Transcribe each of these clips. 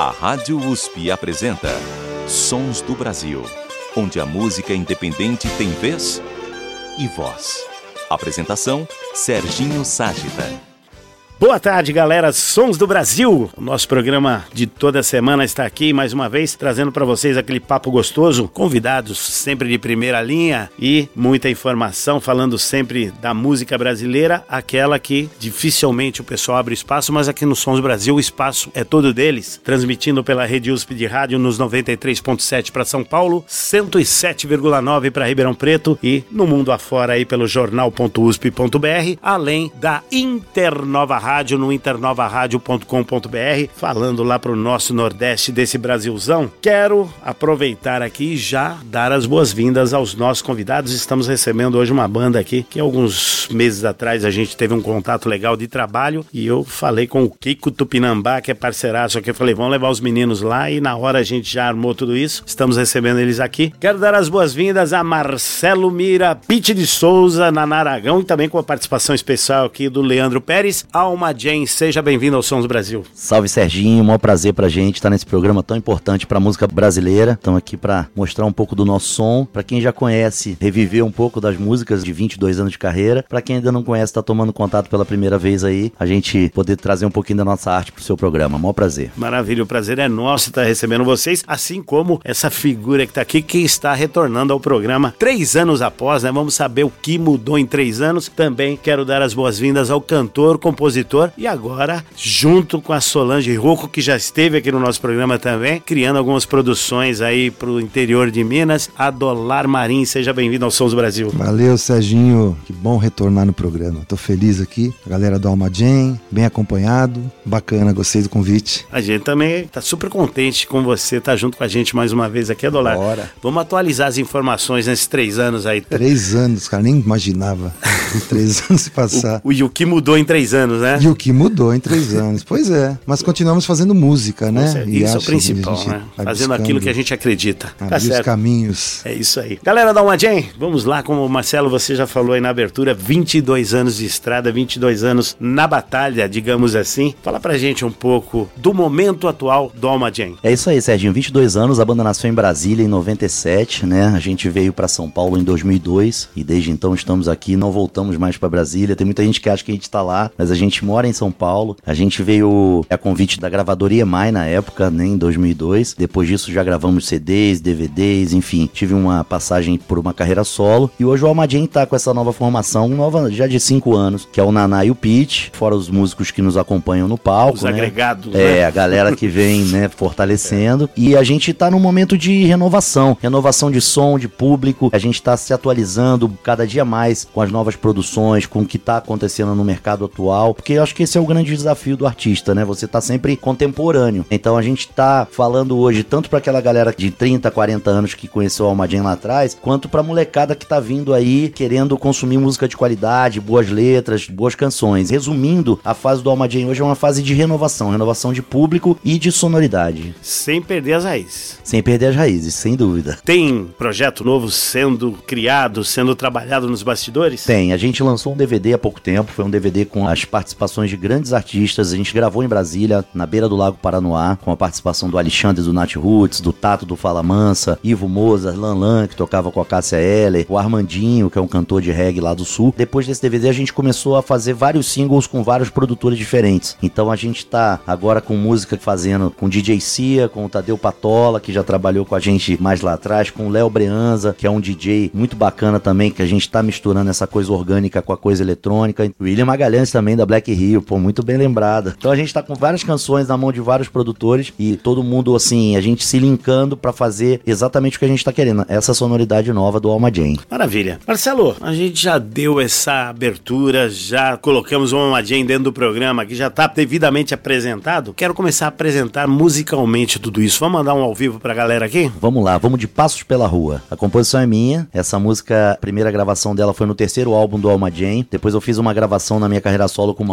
A Rádio USP apresenta Sons do Brasil, onde a música independente tem vez e voz. Apresentação, Serginho Ságita. Boa tarde, galera, Sons do Brasil. O nosso programa de toda semana está aqui, mais uma vez, trazendo para vocês aquele papo gostoso, convidados sempre de primeira linha e muita informação, falando sempre da música brasileira, aquela que dificilmente o pessoal abre espaço, mas aqui no Sons do Brasil o espaço é todo deles, transmitindo pela Rede USP de Rádio nos 93.7 para São Paulo, 107,9 para Ribeirão Preto e no mundo afora aí pelo jornal.usp.br, além da Internova Rádio no internovaradio.com.br, falando lá pro nosso Nordeste desse Brasilzão. Quero aproveitar aqui e já dar as boas-vindas aos nossos convidados. Estamos recebendo hoje uma banda aqui que alguns meses atrás a gente teve um contato legal de trabalho e eu falei com o Kiko Tupinambá, que é parceiraço aqui. Eu falei, vamos levar os meninos lá e na hora a gente já armou tudo isso. Estamos recebendo eles aqui. Quero dar as boas-vindas a Marcelo Mira, Pete de Souza, Naná Aragão e também com a participação especial aqui do Leandro Pérez. Alma Jane, seja bem-vindo ao Sons do Brasil. Salve, Serginho, maior prazer pra gente estar nesse programa tão importante pra música brasileira. Estamos aqui pra mostrar um pouco do nosso som. Pra quem já conhece, reviver um pouco das músicas de 22 anos de carreira. Pra quem ainda não conhece, tá tomando contato pela primeira vez aí, a gente poder trazer um pouquinho da nossa arte pro seu programa. Maior prazer. Maravilha, o prazer é nosso estar recebendo vocês, assim como essa figura que tá aqui, que está retornando ao programa 3 anos após, né? Vamos saber o que mudou em 3 anos. Também quero dar as boas-vindas ao cantor, compositor e agora, junto com a Solange Rocco, que já esteve aqui no nosso programa também, criando algumas produções aí pro interior de Minas, a Dolar Marim. Seja bem-vindo ao Sons do Brasil. Valeu, Serginho. Que bom retornar no programa. Tô feliz aqui. A galera do Alma Jane, bem acompanhado. Bacana, gostei do convite. A gente também tá super contente com você, tá junto com a gente mais uma vez aqui, Dolar. Bora. Vamos atualizar as informações nesses 3 anos aí. 3 anos, cara, nem imaginava 3 anos se passar. E o que mudou em 3 anos, né? E o que mudou em 3 anos, pois é. Mas continuamos fazendo música, né? E isso é o principal, né? Fazendo aquilo que a gente acredita. Tá certo. Os caminhos. É isso aí. Galera da Alma Jane, vamos lá, como o Marcelo, você já falou aí na abertura, 22 anos de estrada, 22 anos na batalha, digamos assim. Fala pra gente um pouco do momento atual do Alma Jane. É isso aí, Serginho, 22 anos, a banda nasceu em Brasília em 97, né? A gente veio pra São Paulo em 2002 e desde então estamos aqui, não voltamos mais pra Brasília. Tem muita gente que acha que a gente tá lá, mas a gente mora em São Paulo. A gente veio a convite da gravadora EMI na época, né, em 2002. Depois disso já gravamos CDs, DVDs, enfim. Tive uma passagem por uma carreira solo. E hoje o Alma Jane tá com essa nova formação, nova já de 5 anos, que é o Naná e o Pete, fora os músicos que nos acompanham no palco. Os né? agregados, né? É, a galera que vem, né, fortalecendo. E a gente tá num momento de renovação de som, de público. A gente tá se atualizando cada dia mais com as novas produções, com o que tá acontecendo no mercado atual, porque eu acho que esse é o grande desafio do artista, né? Você tá sempre contemporâneo. Então a gente tá falando hoje tanto pra aquela galera de 30, 40 anos que conheceu a Alma Jane lá atrás, quanto pra molecada que tá vindo aí querendo consumir música de qualidade, boas letras, boas canções. Resumindo, a fase do Alma Jane hoje é uma fase de renovação de público e de sonoridade. Sem perder as raízes. Sem perder as raízes, sem dúvida. Tem projeto novo sendo criado, sendo trabalhado nos bastidores? Tem, a gente lançou um DVD há pouco tempo, foi um DVD com as participações de grandes artistas. A gente gravou em Brasília, na beira do Lago Paranoá, com a participação do Alexandre do Nat Roots, do Tato do Fala Mansa, Ivo Mozart, Lanlan, que tocava com a Cássia Eller, o Armandinho, que é um cantor de reggae lá do Sul. Depois desse DVD a gente começou a fazer vários singles com vários produtores diferentes. Então a gente tá agora com música fazendo com DJ Cia, com o Tadeu Patola, que já trabalhou com a gente mais lá atrás, com o Léo Breanza, que é um DJ muito bacana também, que a gente tá misturando essa coisa orgânica com a coisa eletrônica. O William Magalhães também, da Black Rio, pô, muito bem lembrada. Então a gente tá com várias canções na mão de vários produtores e todo mundo, assim, a gente se linkando pra fazer exatamente o que a gente tá querendo, essa sonoridade nova do Alma Jane. Maravilha. Marcelo, a gente já deu essa abertura, já colocamos o Alma Jane dentro do programa, que já tá devidamente apresentado. Quero começar a apresentar musicalmente tudo isso. Vamos mandar um ao vivo pra galera aqui? Vamos lá, vamos de Passos pela Rua. A composição é minha, essa música, a primeira gravação dela foi no 3º álbum do Alma Jane. Depois eu fiz uma gravação na minha carreira solo com uma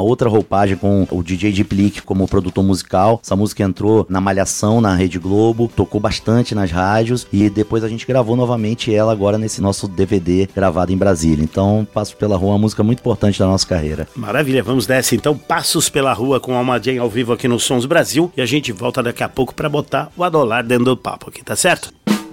outra roupagem com o DJ Deep Leak como produtor musical. Essa música entrou na Malhação, na Rede Globo, tocou bastante nas rádios e depois a gente gravou novamente ela agora nesse nosso DVD gravado em Brasília. Então, Passos pela Rua é uma música muito importante da nossa carreira. Maravilha, vamos nessa então, Passos pela Rua com Alma Jane ao vivo aqui no Sons Brasil, e a gente volta daqui a pouco pra botar o Adolar dentro do papo aqui, tá certo?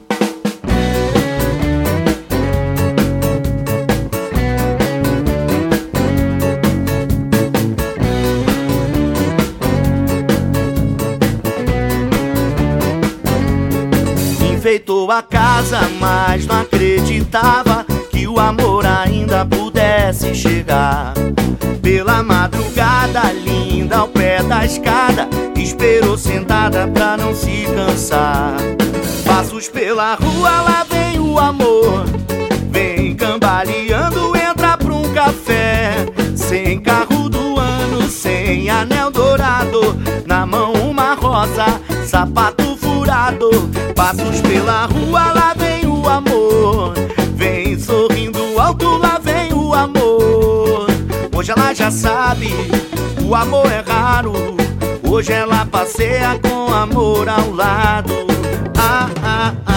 Enfeitou a casa, mas não acreditava que o amor ainda pudesse chegar. Pela madrugada, linda ao pé da escada, esperou sentada pra não se cansar. Passos pela rua, lá vem o amor, vem cambaleando, entra pra um café. Sem carro do ano, sem anel dourado, na mão uma rosa, sapato furado. Passos pela rua, lá vem o amor, vem sorrindo alto, lá vem o amor. Hoje ela já sabe, o amor é raro, hoje ela passeia com amor ao lado. Ah, ah, ah,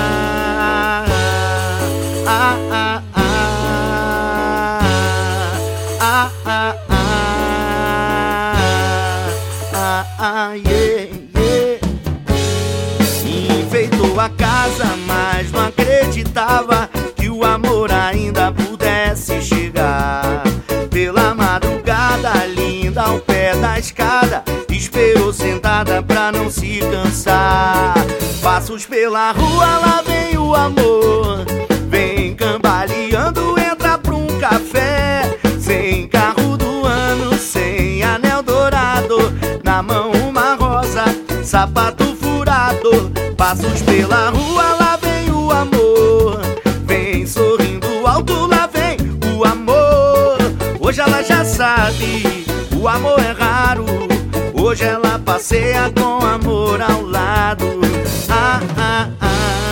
ah, ah, ah, ah, ah, ah, ah, yeah, yeah. Enfeitou a casa, mas não acreditava que o amor ainda pudesse chegar. Pela madrugada, linda ao pé da escada, esperou sentada pra não se cansar. Passos pela rua, lá vem o amor, vem cambaleando, entra pra um café. Sem carro do ano, sem anel dourado, na mão uma rosa, sapato furado. Passos pela rua, lá vem o amor, vem sorrindo alto, lá vem o amor. Hoje ela já sabe, o amor é raro, hoje ela passeia com amor ao lado. Ah, ah, ah,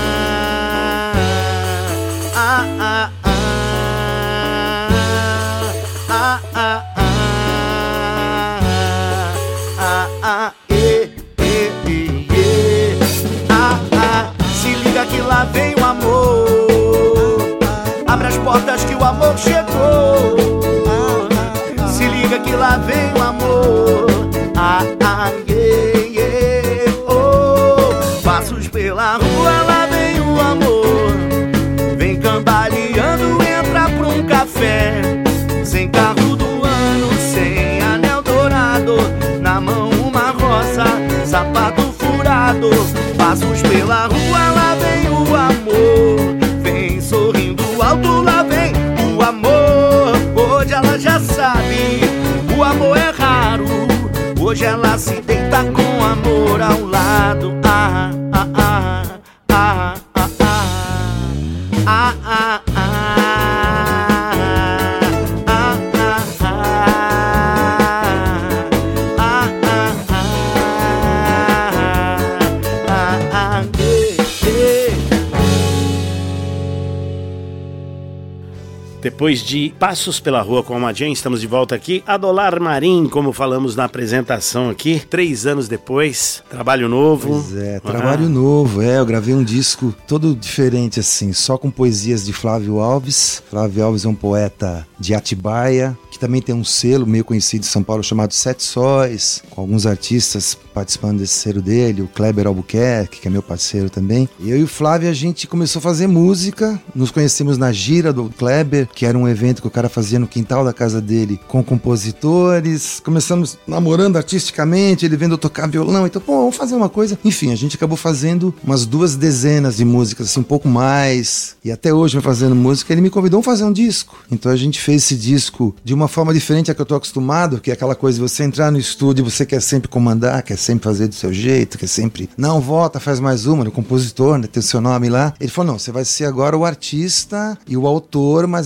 ah, ah, ah, ah, ah, ah, ah, ah, ah. Se liga que lá vem o amor, abre as portas que o amor chegou. Se liga que lá vem o amor, ah, ah, yeah, yeah, oh. Passos pela rua, lá vem o amor, vem cambaleando, entra pra um café. Sem carro do ano, sem anel dourado, na mão uma rosa, sapato furado. Passos pela rua, lá vem o amor, vem sorrindo alto, lá vem o amor. Hoje ela já sabe, o amor é raro, hoje ela se deita com amor ao lado. Ah, ah, ah, ah, ah, ah, ah, ah, ah. Depois de Passos pela Rua com Alma Jane, estamos de volta aqui. Adolar Marim, como falamos na apresentação aqui, 3 anos depois, trabalho novo. Pois é, trabalho novo, eu gravei um disco todo diferente assim, só com poesias de Flávio Alves. Flávio Alves é um poeta de Atibaia, que também tem um selo meio conhecido em São Paulo chamado Sete Sóis, com alguns artistas participando desse selo dele, o Kleber Albuquerque, que é meu parceiro também. Eu e o Flávio, a gente começou a fazer música, nos conhecemos na gira do Kleber, que era um evento que o cara fazia no quintal da casa dele com compositores. Começamos namorando artisticamente, ele vendo eu tocar violão, então, pô, vamos fazer uma coisa. Enfim, a gente acabou fazendo umas 2 dezenas de músicas, assim, um pouco mais, e até hoje vai fazendo música. Ele me convidou a fazer um disco, então a gente fez esse disco de uma forma diferente da que eu tô acostumado, que é aquela coisa de você entrar no estúdio, você quer sempre comandar, quer sempre fazer do seu jeito, quer sempre, não, volta, faz mais uma, o compositor, né, tem o seu nome lá. Ele falou, não, você vai ser agora o artista e o autor, mas é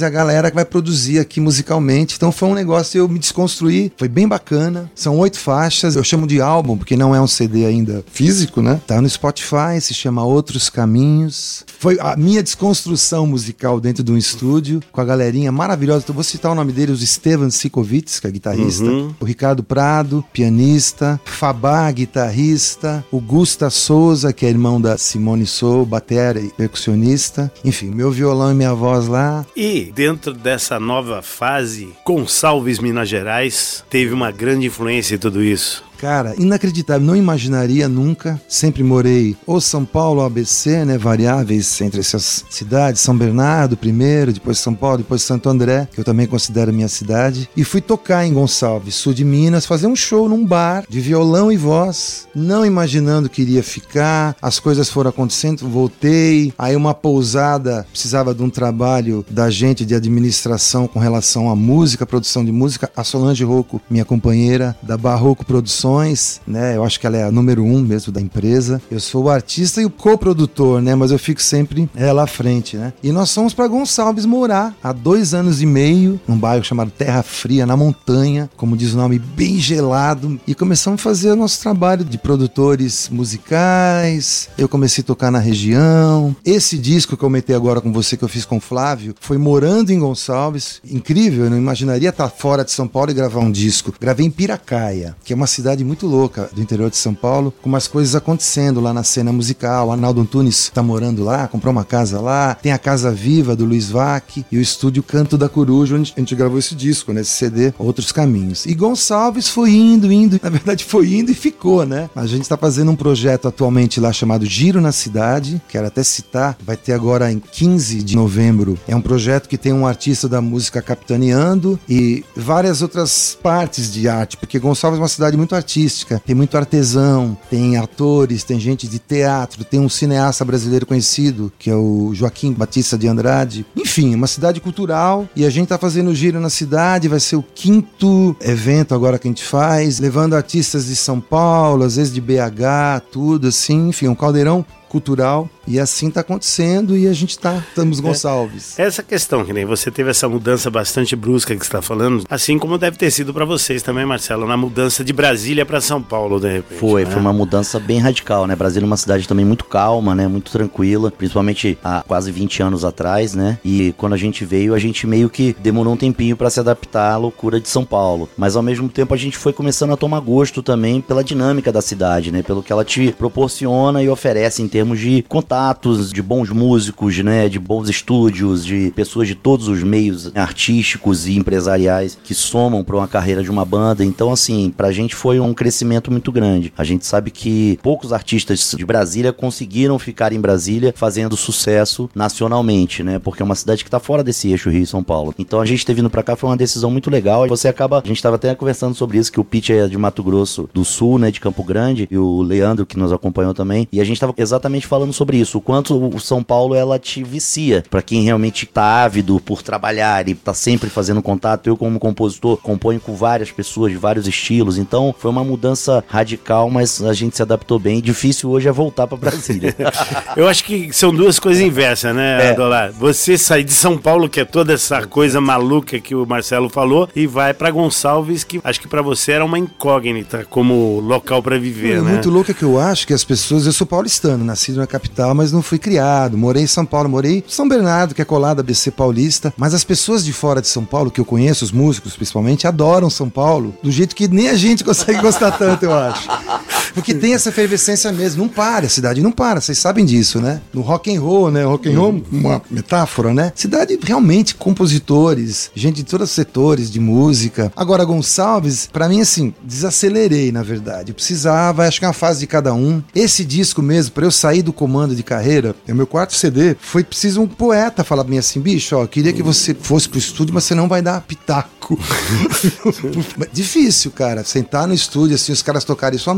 a galera que vai produzir aqui musicalmente. Então foi um negócio, eu me desconstruí, foi bem bacana. São 8 faixas, eu chamo de álbum, porque não é um CD ainda físico, né? Tá no Spotify, se chama Outros Caminhos. Foi a minha desconstrução musical dentro de um estúdio, com a galerinha maravilhosa. Então, vou citar o nome dele, os Stevan Sikovits, que é guitarrista, o Ricardo Prado, pianista, Fabá, guitarrista, o Gusta Souza, que é irmão da Simone Sou, batera e percussionista. Enfim, meu violão e minha voz lá. E dentro dessa nova fase, Gonçalves, Minas Gerais, teve uma grande influência em tudo isso. Cara, inacreditável, não imaginaria nunca. Sempre morei ou São Paulo ou ABC, né, variáveis entre essas cidades, São Bernardo primeiro, depois São Paulo, depois Santo André, que eu também considero minha cidade, e fui tocar em Gonçalves, sul de Minas, fazer um show num bar de violão e voz, não imaginando que iria ficar. As coisas foram acontecendo, voltei, aí uma pousada precisava de um trabalho da gente de administração com relação à música, produção de música, a Solange Rocco, minha companheira da Barroco Produções, né? Eu acho que ela é a número 1 mesmo da empresa. Eu sou o artista e o coprodutor, né? Mas eu fico sempre ela à frente, né? E nós fomos para Gonçalves morar há 2 anos e meio, num bairro chamado Terra Fria, na montanha, como diz o nome, bem gelado. E começamos a fazer o nosso trabalho de produtores musicais. Eu comecei a tocar na região. Esse disco que eu comentei agora com você, que eu fiz com o Flávio, foi morando em Gonçalves. Incrível, eu não imaginaria estar fora de São Paulo e gravar um disco. Gravei em Piracaia, que é uma cidade muito louca do interior de São Paulo, com umas coisas acontecendo lá na cena musical. O Arnaldo Antunes tá morando lá, comprou uma casa lá, tem a Casa Viva do Luiz Vac e o estúdio Canto da Coruja, onde a gente gravou esse disco, né, esse CD, Outros Caminhos. E Gonçalves foi indo, na verdade foi indo e ficou, né? A gente tá fazendo um projeto atualmente lá chamado Giro na Cidade, quero até citar, vai ter agora em 15 de novembro. É um projeto que tem um artista da música capitaneando e várias outras partes de arte, porque Gonçalves é uma cidade muito artística, tem muito artesão, tem atores, tem gente de teatro, tem um cineasta brasileiro conhecido, que é o Joaquim Batista de Andrade. Enfim, uma cidade cultural, e a gente tá fazendo Giro na Cidade, vai ser o 5º evento agora que a gente faz, levando artistas de São Paulo, às vezes de BH, tudo assim, enfim, um caldeirão cultural, e assim tá acontecendo, e a gente estamos Gonçalves. Essa questão, que nem você teve essa mudança bastante brusca que você tá falando, assim como deve ter sido pra vocês também, Marcelo, na mudança de Brasília pra São Paulo, de repente. Foi né? uma mudança bem radical, né? Brasília é uma cidade também muito calma, né? Muito tranquila, principalmente há quase 20 anos atrás, né? E quando a gente veio, a gente meio que demorou um tempinho pra se adaptar à loucura de São Paulo. Mas ao mesmo tempo a gente foi começando a tomar gosto também pela dinâmica da cidade, né? Pelo que ela te proporciona e oferece em termos de contatos, de bons músicos, né, de bons estúdios, de pessoas de todos os meios artísticos e empresariais que somam para uma carreira de uma banda. Então, assim, pra gente foi um crescimento muito grande. A gente sabe que poucos artistas de Brasília conseguiram ficar em Brasília fazendo sucesso nacionalmente, né, porque é uma cidade que tá fora desse eixo Rio e São Paulo. Então, a gente ter vindo pra cá foi uma decisão muito legal. E a gente tava até conversando sobre isso, que o Pete é de Mato Grosso do Sul, né, de Campo Grande, e o Leandro, que nos acompanhou também, e a gente tava exatamente falando sobre isso, o quanto o São Paulo ela te vicia, pra quem realmente tá ávido por trabalhar e tá sempre fazendo contato. Eu, como compositor, componho com várias pessoas de vários estilos, então foi uma mudança radical, mas a gente se adaptou bem. Difícil hoje é voltar pra Brasília. Eu acho que são duas coisas inversas, né, Adolar? Você sair de São Paulo, que é toda essa coisa maluca que o Marcelo falou, e vai pra Gonçalves, que acho que pra você era uma incógnita como local pra viver, né? Muito louco é que eu acho que as pessoas... Eu sou paulistano, nascido na capital, mas não fui criado. Morei em São Paulo, morei em São Bernardo, que é colado a BC Paulista. Mas as pessoas de fora de São Paulo, que eu conheço, os músicos principalmente, adoram São Paulo, do jeito que nem a gente consegue gostar tanto, eu acho. Porque tem essa efervescência mesmo. Não para, a cidade não para, vocês sabem disso, né? No rock and roll, né? Rock and roll, uma metáfora, né? Cidade realmente, compositores, gente de todos os setores de música. Agora, Gonçalves, pra mim, assim, desacelerei, na verdade. Eu precisava, acho que é uma fase de cada um. Esse disco mesmo, pra eu sair do comando de carreira, é o meu 4º CD, foi preciso um poeta falar pra mim assim, bicho, ó, eu queria que você fosse pro estúdio, mas você não vai dar pitaco. Difícil, cara, sentar no estúdio, assim, os caras tocarem sua música,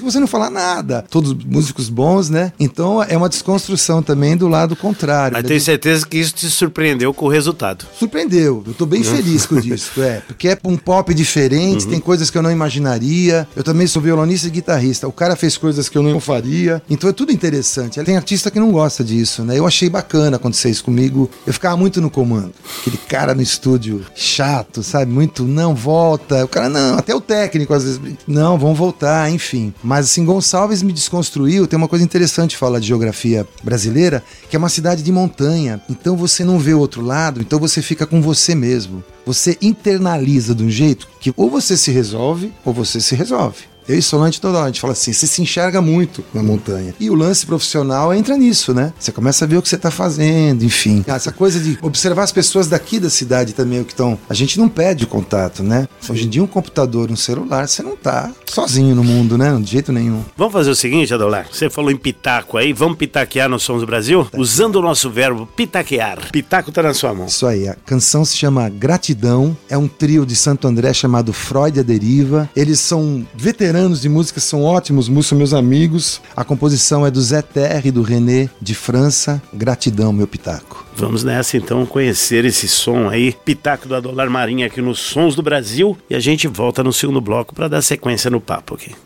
você não fala nada. Todos músicos bons, né? Então é uma desconstrução também do lado contrário. Mas né? tenho certeza que isso te surpreendeu com o resultado. Surpreendeu, eu tô bem feliz com o disco, porque é um pop diferente, tem coisas que eu não imaginaria. Eu também sou violonista e guitarrista, o cara fez coisas que eu não faria, então é tudo interessante. Tem artista que não gosta disso, né? Eu achei bacana acontecer isso comigo, eu ficava muito no comando, aquele cara no estúdio chato, sabe? Muito, não, volta, o cara não, até o técnico às vezes, não, vamos voltar, enfim. Mas assim, Gonçalves me desconstruiu. Tem uma coisa interessante falar de geografia brasileira, que é uma cidade de montanha, então você não vê o outro lado, então você fica com você mesmo. Você internaliza de um jeito que ou você se resolve, ou você se resolve. Eu e Solange toda hora, a gente fala assim, você se enxerga muito na montanha. E o lance profissional entra nisso, né? Você começa a ver o que você tá fazendo, enfim. Essa coisa de observar as pessoas daqui da cidade também, o que estão... A gente não pede o contato, né? Hoje em dia um computador, um celular, você não tá sozinho no mundo, né? De jeito nenhum. Vamos fazer o seguinte, Adolar, você falou em pitaco aí, vamos pitaquear nos Sons do Brasil? Usando o nosso verbo pitaquear. Pitaco tá na sua mão. Isso aí, a canção se chama Gratidão, é um trio de Santo André chamado Freud a Deriva. Eles são veteranos de música, são ótimos músicos, são meus amigos. A composição é do Zé Terre e do René de França. Gratidão, meu pitaco. Vamos nessa então conhecer esse som aí, pitaco do Adolar Marinho aqui nos Sons do Brasil, e a gente volta no segundo bloco para dar sequência no papo aqui.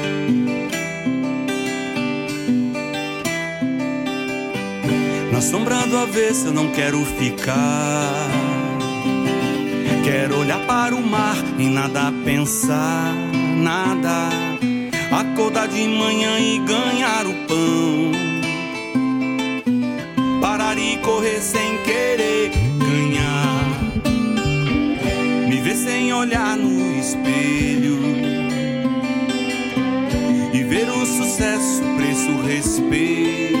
Na sombra do avesso eu não quero ficar. Quero olhar para o mar e nada pensar, nada. Acordar de manhã e ganhar o pão. Parar e correr sem querer ganhar. Me ver sem olhar no espelho. E ver o sucesso, preço, respeito.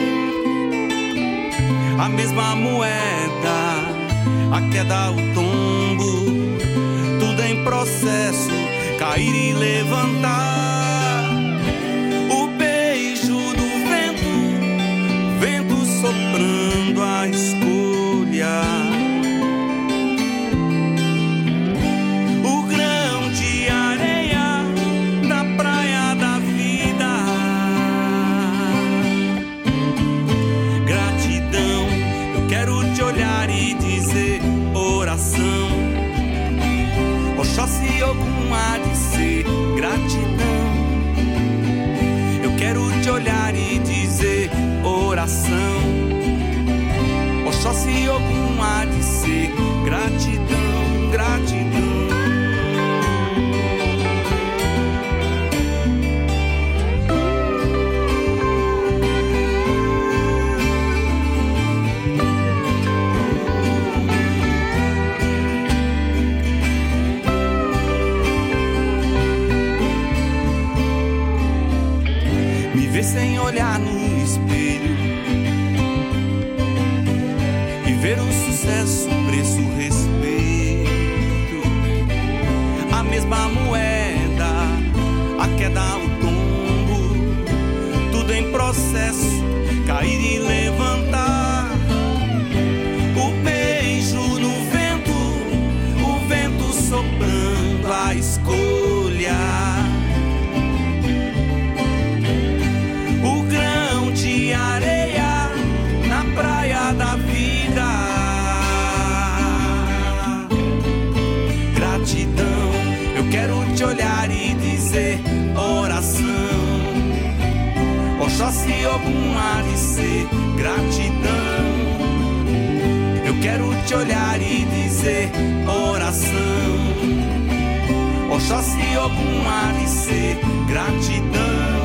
A mesma moeda, a queda, o tombo, tudo em processo, cair e levantar. O beijo do vento, vento soprando a escolha. O grão de areia da praia da vida. Gratidão, eu quero te olhar e dizer oração. Oxóssi Ogum há de ser gratidão. Eu quero te olhar e dizer oração. Oxóssi Ogum há de ser gratidão, gratidão. Ver sem olhar no espelho e ver o sucesso, preço, respeito. A mesma moeda, a queda, o tombo, tudo em processo, cair e levantar. O beijo no vento, o vento soprando a escolha. De areia na praia da vida. Gratidão, eu quero te olhar e dizer oração. Oxóssi Ogum há de ser gratidão. Eu quero te olhar e dizer oração. Oxóssi Ogum há de ser gratidão.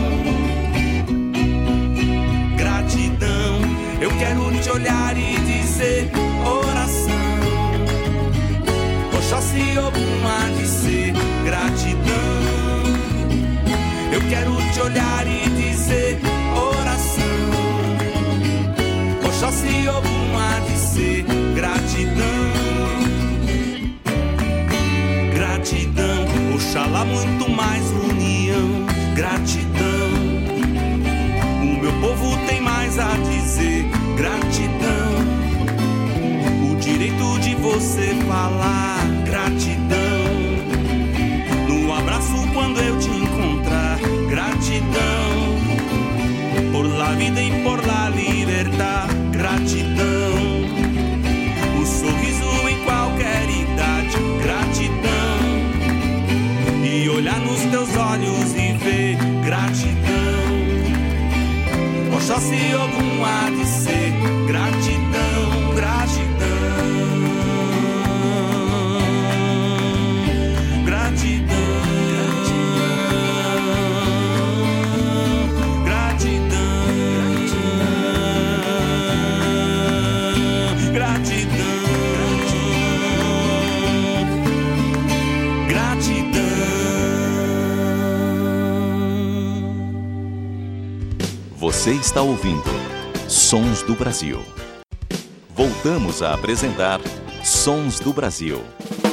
Eu quero te olhar e dizer oração. Oxóssi Ogum há de ser gratidão. Eu quero te olhar e dizer oração. Oxóssi Ogum há de ser gratidão. Gratidão, Oxalá muito mais união. Gratidão, o meu povo tem mais a dizer. Gratidão, o direito de você falar. Gratidão, no abraço quando eu te encontrar. Gratidão, piden por la libertad. Gratidão, o sorriso em qualquer idade. Gratidão, e olhar nos teus olhos e ver. Gratidão, Oxóssi Ogum há de ser. Gratidão, gratidão. Você está ouvindo Sons do Brasil. Voltamos a apresentar Sons do Brasil.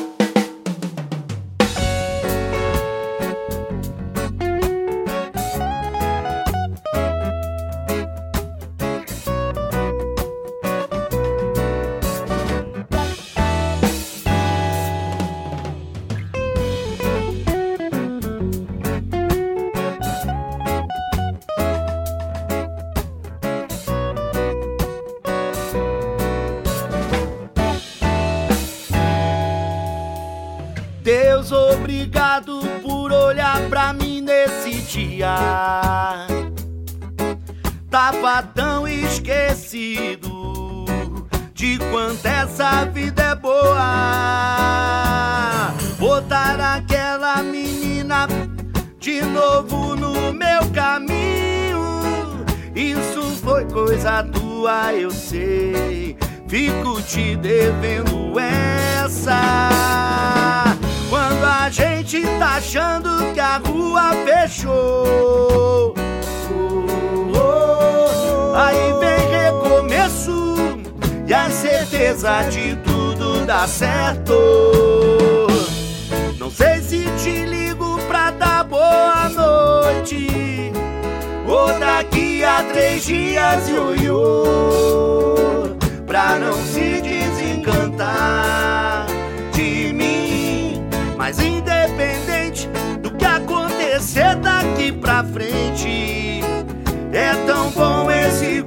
Deus, obrigado por olhar pra mim nesse dia. Tava tão esquecido de quanto essa vida é boa. Botar aquela menina de novo no meu caminho, isso foi coisa tua, eu sei. Fico te devendo essa. Quando a gente tá achando que a rua fechou, aí vem recomeço e a certeza de tudo dar certo. Não sei se te ligo pra dar boa noite, ou daqui a 3 dias, ioiô, pra não se desencantar de mim. Mas independente do que acontecer daqui pra frente, é tão bom esse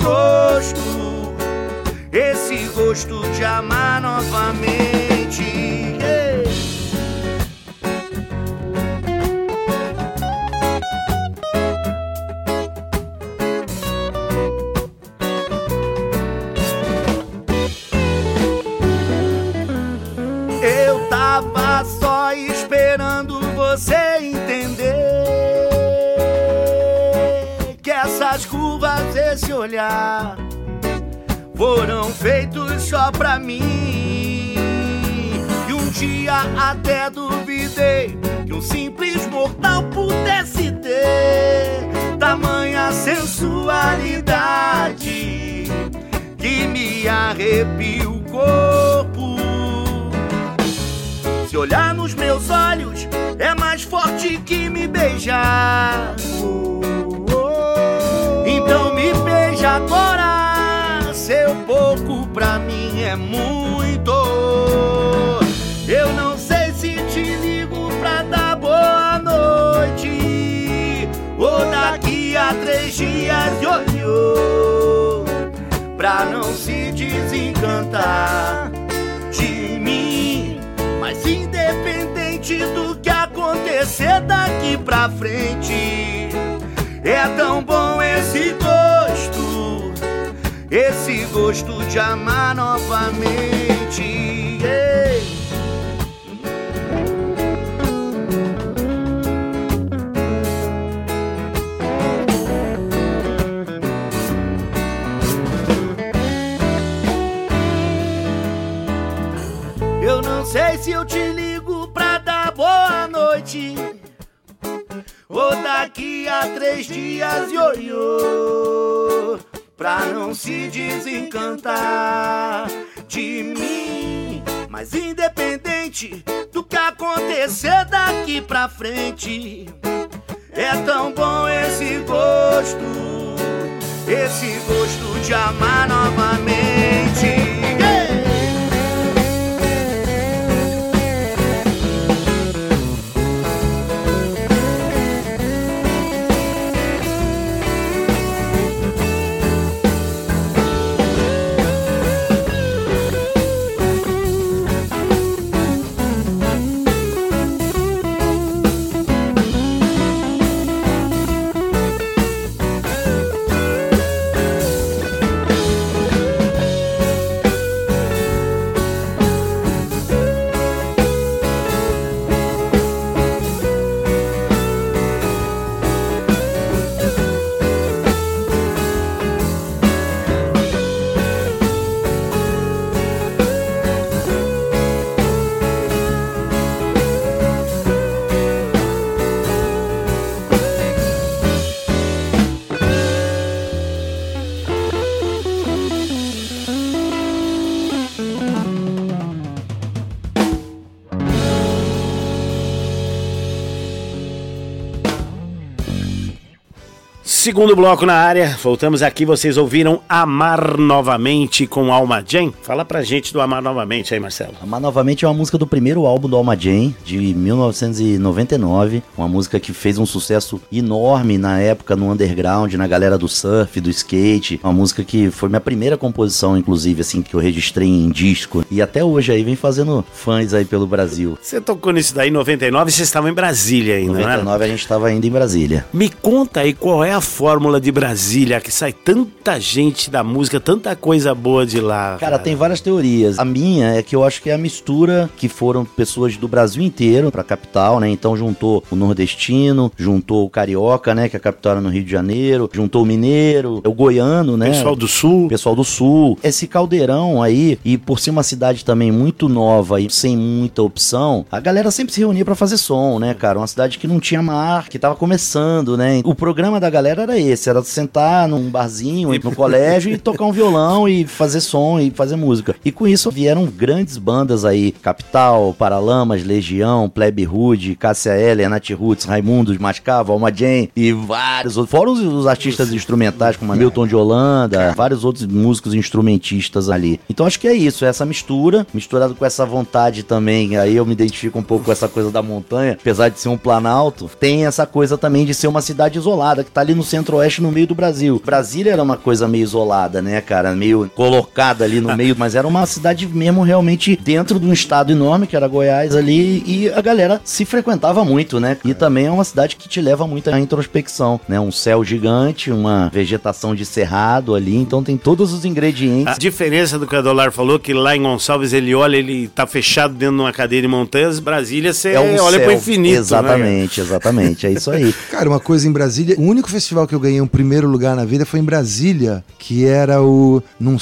gosto de amar novamente. Yeah. Eu tava só esperando você entender que essas curvas, esse olhar, foram feitos só pra mim. E um dia até duvidei que um simples mortal pudesse ter tamanha sensualidade que me arrepia o corpo. Se olhar nos meus olhos é mais forte que me beijar. Então me beija agora, seu pouco pra mim é muito. Eu não sei se te ligo pra dar boa noite, ou daqui a 3 dias, ioiô, pra não se desencantar de mim. Mas independente do que acontecer daqui pra frente, é tão bom esse gosto de amar novamente. Yeah. Eu não sei se eu te ligo pra dar boa noite, ou daqui a 3 dias, ioiô, pra não se desencantar de mim. Mas independente do que acontecer daqui pra frente, é tão bom esse gosto de amar novamente. Yeah! Segundo bloco na área, voltamos aqui, vocês ouviram Amar Novamente com Alma Jane. Fala pra gente do Amar Novamente aí, Marcelo. Amar Novamente é uma música do primeiro álbum do Alma Jane, de 1999, uma música que fez um sucesso enorme na época no underground, na galera do surf, do skate, uma música que foi minha primeira composição, inclusive, assim, que eu registrei em disco, e até hoje aí vem fazendo fãs aí pelo Brasil. Você tocou nisso daí em 99 e vocês estavam em Brasília ainda, né? Em 99 a gente estava ainda em Brasília. Me conta aí qual é a fórmula de Brasília, que sai tanta gente da música, tanta coisa boa de lá. Cara, tem várias teorias. A minha é que eu acho que é a mistura que foram pessoas do Brasil inteiro pra capital, né? Então juntou o nordestino, juntou o carioca, né? Que a capital era no Rio de Janeiro, juntou o mineiro, o goiano, né? Pessoal do Sul. Pessoal do Sul. Esse caldeirão aí, e por ser uma cidade também muito nova e sem muita opção, a galera sempre se reunia pra fazer som, né, cara? Uma cidade que não tinha mar, que tava começando, né? O programa da galera era esse, era sentar num barzinho, ir no colégio e tocar um violão e fazer som e fazer música. E com isso vieram grandes bandas aí, Capital, Paralamas, Legião, Plebe Rude, Cássia Eller, Nath Roots, Raimundos, Mascavo, Alma Jane e vários outros. Fora os artistas instrumentais como Milton de Holanda, vários outros músicos instrumentistas ali. Então acho que é isso, é essa mistura, misturado com essa vontade também, aí eu me identifico um pouco com essa coisa da montanha, apesar de ser um planalto, tem essa coisa também de ser uma cidade isolada, que tá ali no centro-oeste, no meio do Brasil. Brasília era uma coisa meio isolada, né, cara, meio colocada ali no meio, mas era uma cidade mesmo realmente dentro de um estado enorme, que era Goiás ali, e a galera se frequentava muito, né, e também é uma cidade que te leva muito à introspecção, né, um céu gigante, uma vegetação de cerrado ali, então tem todos os ingredientes. A diferença do que a Dolar falou, que lá em Gonçalves ele tá fechado dentro de uma cadeia de montanhas, Brasília você olha céu. Pro infinito, exatamente, né? Exatamente, é isso aí. Cara, uma coisa em Brasília, o único festival que eu ganhei um primeiro lugar na vida foi em Brasília, que era num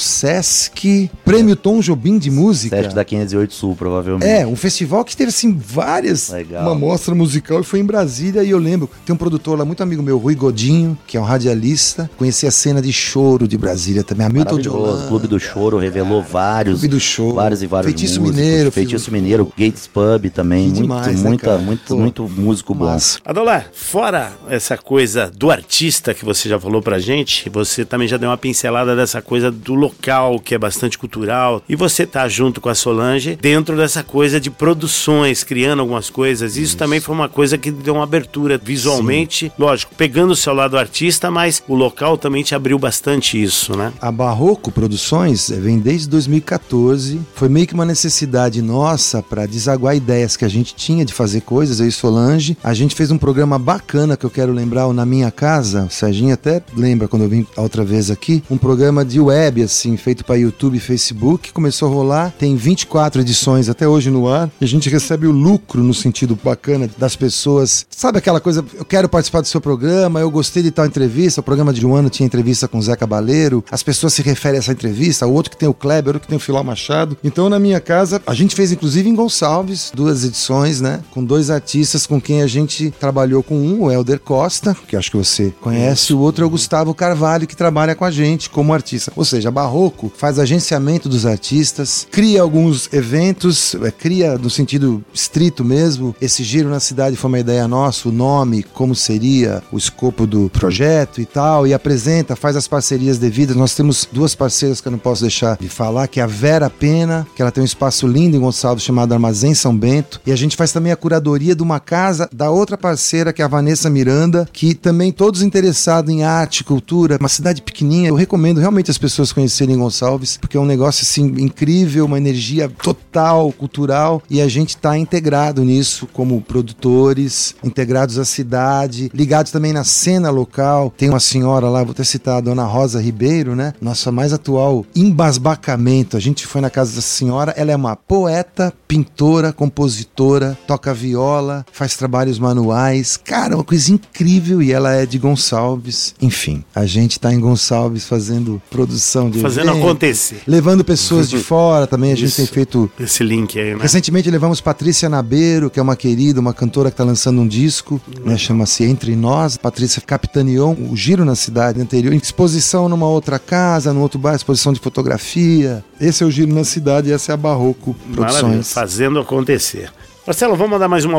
Sesc Prêmio Tom Jobim de Música. Sesc da 508 Sul, provavelmente. É, um festival que teve assim várias, uma mostra musical, e foi em Brasília, e eu lembro, tem um produtor lá, muito amigo meu, Rui Godinho, que é um radialista, conheci a cena de choro de Brasília também, a Milton de Holanda. O Clube do Choro revelou vários, Clube do Choro, vários e vários Feitiço músicos. Mineiro, Feitiço Mineiro, Gates Pub também, demais, muito músico massa. bom. Adolar, fora essa coisa do artista que você já falou pra gente, você também já deu uma pincelada dessa coisa do local, que é bastante cultural, e você tá junto com a Solange dentro dessa coisa de produções, criando algumas coisas. Isso também foi uma coisa que deu uma abertura visualmente, sim, lógico, pegando o seu lado artista, mas o local também te abriu bastante isso, né? A Barroco Produções vem desde 2014, foi meio que uma necessidade nossa para desaguar ideias que a gente tinha de fazer coisas, eu e Solange. A gente fez um programa bacana que eu quero lembrar, o Na Minha Casa, o Serginho até lembra quando eu vim a outra vez aqui, um programa de web, assim, feito para YouTube e Facebook, começou a rolar, tem 24 edições até hoje no ar, e a gente recebe o lucro no sentido bacana das pessoas, sabe aquela coisa, eu quero participar do seu programa, eu gostei de tal entrevista, o programa de um ano tinha entrevista com o Zé Cabaleiro, as pessoas se referem a essa entrevista, o outro que tem o Kleber, outro que tem o Filó Machado. Então, Na Minha Casa, a gente fez inclusive em Gonçalves 2 edições, né, com 2 artistas com quem a gente trabalhou, com um, o Helder Costa, que acho que você conhece, o outro é o Gustavo Carvalho, que trabalha com a gente como artista. Ou seja, a Barroco faz agenciamento dos artistas, cria alguns eventos, cria no sentido estrito mesmo. Esse giro na cidade foi uma ideia nossa, o nome, como seria o escopo do projeto e tal, e apresenta, faz as parcerias devidas. Nós temos 2 parceiras que eu não posso deixar de falar, que é a Vera Pena, que ela tem um espaço lindo em Gonçalves chamado Armazém São Bento, e a gente faz também a curadoria de uma casa da outra parceira, que é a Vanessa Miranda, que também todos interessados em arte, cultura, uma cidade pequenininha. Eu recomendo realmente as pessoas conhecerem Gonçalves, porque é um negócio assim incrível, uma energia total, cultural, e a gente está integrado nisso como produtores, integrados à cidade, ligados também na cena local. Tem uma senhora lá, vou até citar a dona Rosa Ribeiro, né? Nossa mais atual embasbacamento. A gente foi na casa dessa senhora, ela é uma poeta, pintora, compositora, toca viola, faz trabalhos manuais, cara, uma coisa incrível, e ela é de Gonçalves. Enfim, a gente tá em Gonçalves fazendo produção de fazendo evento, acontecer, levando pessoas de fora também. A gente tem feito esse link aí, né? Recentemente levamos Patrícia Nabeiro, que é uma querida, uma cantora que tá lançando um disco, né, chama-se Entre Nós. Patrícia capitaneou o giro na cidade anterior, exposição numa outra casa, num outro bairro, exposição de fotografia. Esse é o giro na cidade, essa é a Barroco Produções. Maravilha, fazendo acontecer. Marcelo, vamos mandar mais uma ao vivo?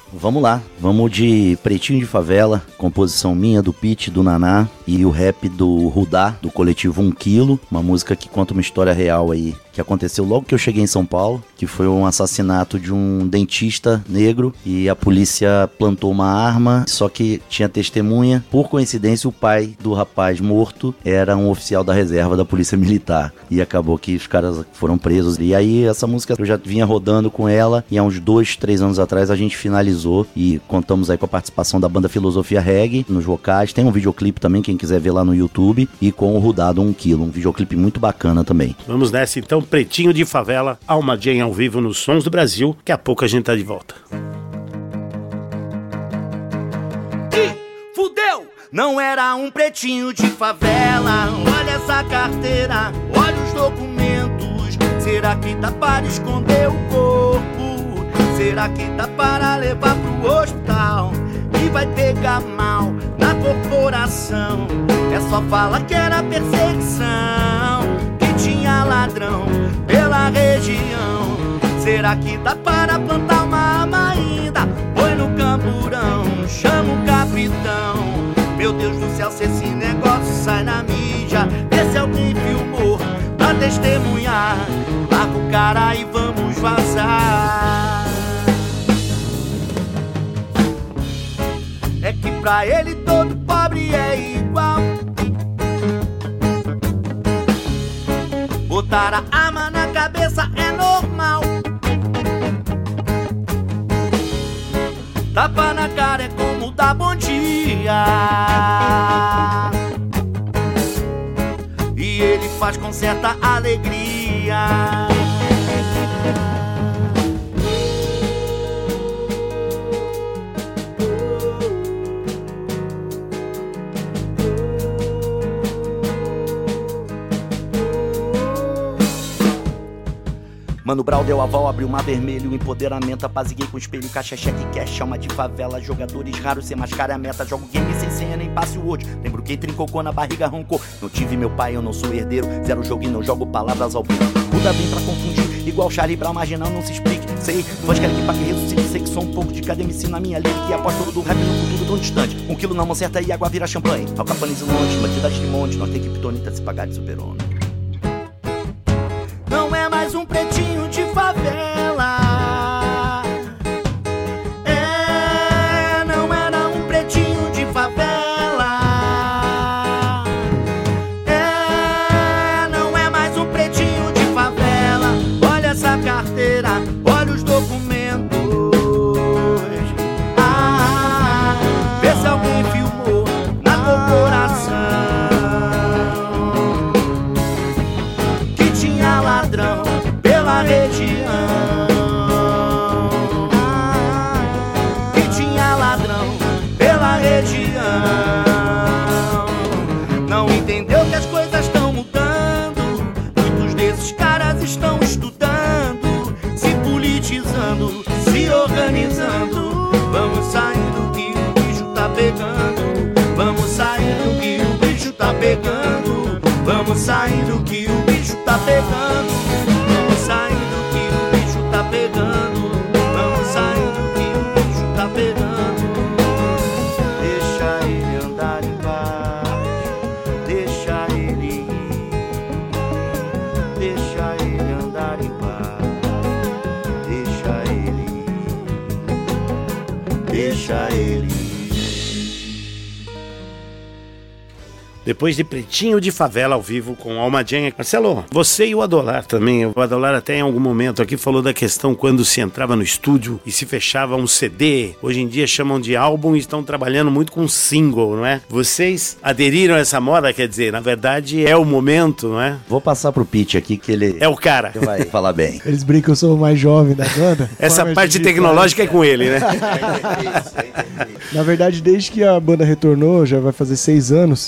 Vamos lá, vamos de Pretinho de Favela, composição minha, do Pete, do Naná, e o rap do Rudá, do coletivo 1 Quilo, uma música que conta uma história real aí, que aconteceu logo que eu cheguei em São Paulo, que foi um assassinato de um dentista negro, e a polícia plantou uma arma, só que tinha testemunha. Por coincidência, o pai do rapaz morto era um oficial da reserva da polícia militar, e acabou que os caras foram presos. E aí essa música eu já vinha rodando com ela, e há uns 2-3 anos atrás a gente finalizou e contamos aí com a participação da banda Filosofia Reggae nos vocais. Tem um videoclipe também, quem quiser ver lá no YouTube, e com o Rudá do 1 Quilo, um videoclipe muito bacana também. Vamos nessa então, Pretinho de Favela, Alma Jane ao vivo nos Sons do Brasil. Daqui a pouco a gente tá de volta. Fudeu! Não era um pretinho de favela. Olha essa carteira, olha os documentos. Será que dá para esconder o corpo? Será que dá para levar pro hospital? E vai pegar mal na corporação. É só falar que era perseguição, que tinha ladrão pela região. Será que dá para plantar uma arma ainda? Põe no camburão, chama o capitão. Meu Deus do céu, se esse negócio sai na mídia, vê se alguém filmou pra testemunhar. Larga o cara e vamos vazar. É que pra ele todo pobre é igual. Botar a arma na cabeça é normal. Tapa na cara é como dar bom dia. E ele faz com certa alegria. Mano Brown deu aval, abriu mar vermelho, empoderamento, apaziguei com espelho, caixa, cheque, cash, alma de favela, jogadores raros, sem mascara, meta, jogo game sem senha, nem password, lembro que trincocou na barriga, arrancou, não tive meu pai, eu não sou herdeiro, zero jogo e não jogo palavras ao vivo, muda bem pra confundir, igual Charlie Brown, marginal, não se explique, sei, voz quer que pra que ressuscite, sei que sou um pouco de cada MC na minha liga, que apóstolo do rap no futuro tão distante, 1 quilo não acerta e água vira champanhe, Al Capone de longe, bandidade de monte, nós tem que pitonita se pagar de super-homem. Não é mais um pretinho de favela. É, não era um pretinho de favela. É, não é mais um pretinho de favela. Olha essa carteira, olha os documentos. Vê se alguém filmou na corporação. Ladrão pela região, que tinha ladrão pela região. Não entendeu que as coisas estão mudando. Muitos desses caras estão estudando, se politizando, se organizando. Vamos saindo que o bicho tá pegando. Vamos saindo que o bicho tá pegando. Vamos saindo que o bicho tá pegando. Vamos saindo que o bicho tá pegando. Vamos saindo que o bicho tá pegando. Deixa ele andar em paz. Deixa ele ir. Deixa ele andar em paz. Deixa ele ir. Deixa ele ir. Depois de Pretinho de Favela ao vivo com Alma Jane. Marcelo, você e o Adolar também. O Adolar até em algum momento aqui falou da questão quando se entrava no estúdio e se fechava um CD. Hoje em dia chamam de álbum e estão trabalhando muito com single, não é? Vocês aderiram a essa moda, quer dizer, na verdade é o momento, não é? Vou passar pro Pete aqui que ele é o cara. Vai falar bem. Eles brincam que eu sou o mais jovem da banda. Essa parte tecnológica é com ele, né? Na verdade, desde que a banda retornou, já vai fazer 6 anos, a gente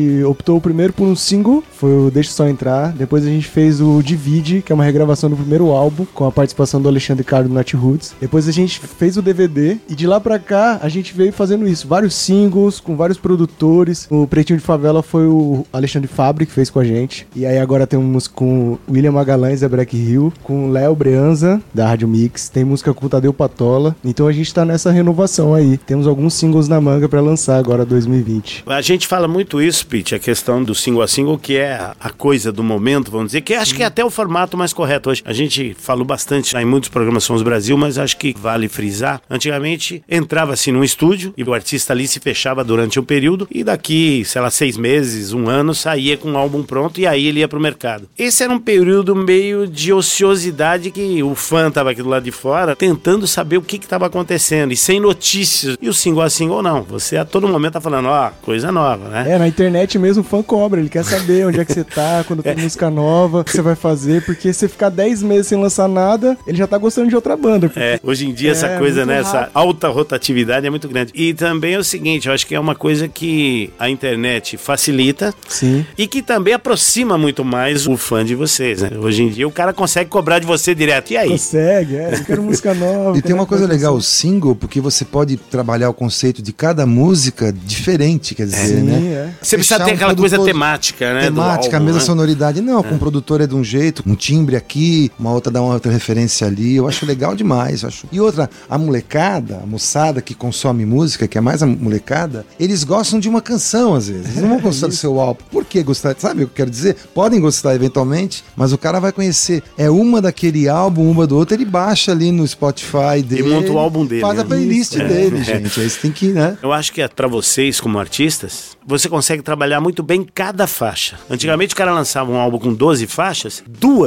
gente optou primeiro por um single, foi o Deixa o Sol Entrar. Depois a gente fez o Divide, que é uma regravação do primeiro álbum, com a participação do Alexandre Cardo do Nat Roots. Depois a gente fez o DVD, e de lá pra cá a gente veio fazendo isso. Vários singles, com vários produtores. O Pretinho de Favela foi o Alexandre Fabre que fez com a gente. E aí agora temos com William Magalhães da Black Hill, com Léo Breanza, da Rádio Mix. Tem música com o Tadeu Patola. Então a gente tá nessa renovação aí. Temos alguns singles na manga pra lançar agora 2020. A gente fala muito isso, Pete, a questão do single a single, que é a coisa do momento, vamos dizer, que acho que é até o formato mais correto hoje. A gente falou bastante em muitos programas Sons Brasil, mas acho que vale frisar. Antigamente, entrava-se num estúdio e o artista ali se fechava durante um período e daqui, sei lá, 6 meses, 1 ano, saía com um álbum pronto e aí ele ia pro mercado. Esse era um período meio de ociosidade que o fã tava aqui do lado de fora tentando saber o que estava acontecendo e sem notícias. E o single a single não. Você a todo momento tá falando, coisa nova, né? Na internet mesmo o fã cobra, ele quer saber onde é que você tá, quando tem música nova, o que você vai fazer, porque se ficar 10 meses sem lançar nada, ele já tá gostando de outra banda. Hoje em dia essa coisa, né, essa alta rotatividade é muito grande. E também é o seguinte, eu acho que é uma coisa que a internet facilita. Sim. E que também aproxima muito mais o fã de vocês, né? Hoje em dia o cara consegue cobrar de você direto, e aí? Consegue, eu quero música nova. E tem uma coisa legal, o single, porque você pode trabalhar o conceito de cada música diferente, quer dizer, Sim, né? Você precisa ter aquela coisa temática, né? Temática, álbum, a mesma né? sonoridade. Não, com o produtor é de um jeito, um timbre aqui, uma outra dá uma outra referência ali. Eu acho legal demais, eu acho. E outra, a molecada, a moçada que consome música, que é mais a molecada, eles gostam de uma canção, às vezes. Eles não vão gostar do seu álbum. Por que gostar? Sabe o que eu quero dizer? Podem gostar eventualmente, mas o cara vai conhecer. É uma daquele álbum, uma do outro, ele baixa ali no Spotify dele. E monta o álbum dele. Faz a playlist dele, gente. Aí você tem que, né? Eu acho que pra vocês, como artistas, você consegue trabalhar muito bem cada faixa. Antigamente o cara lançava um álbum com 12 faixas,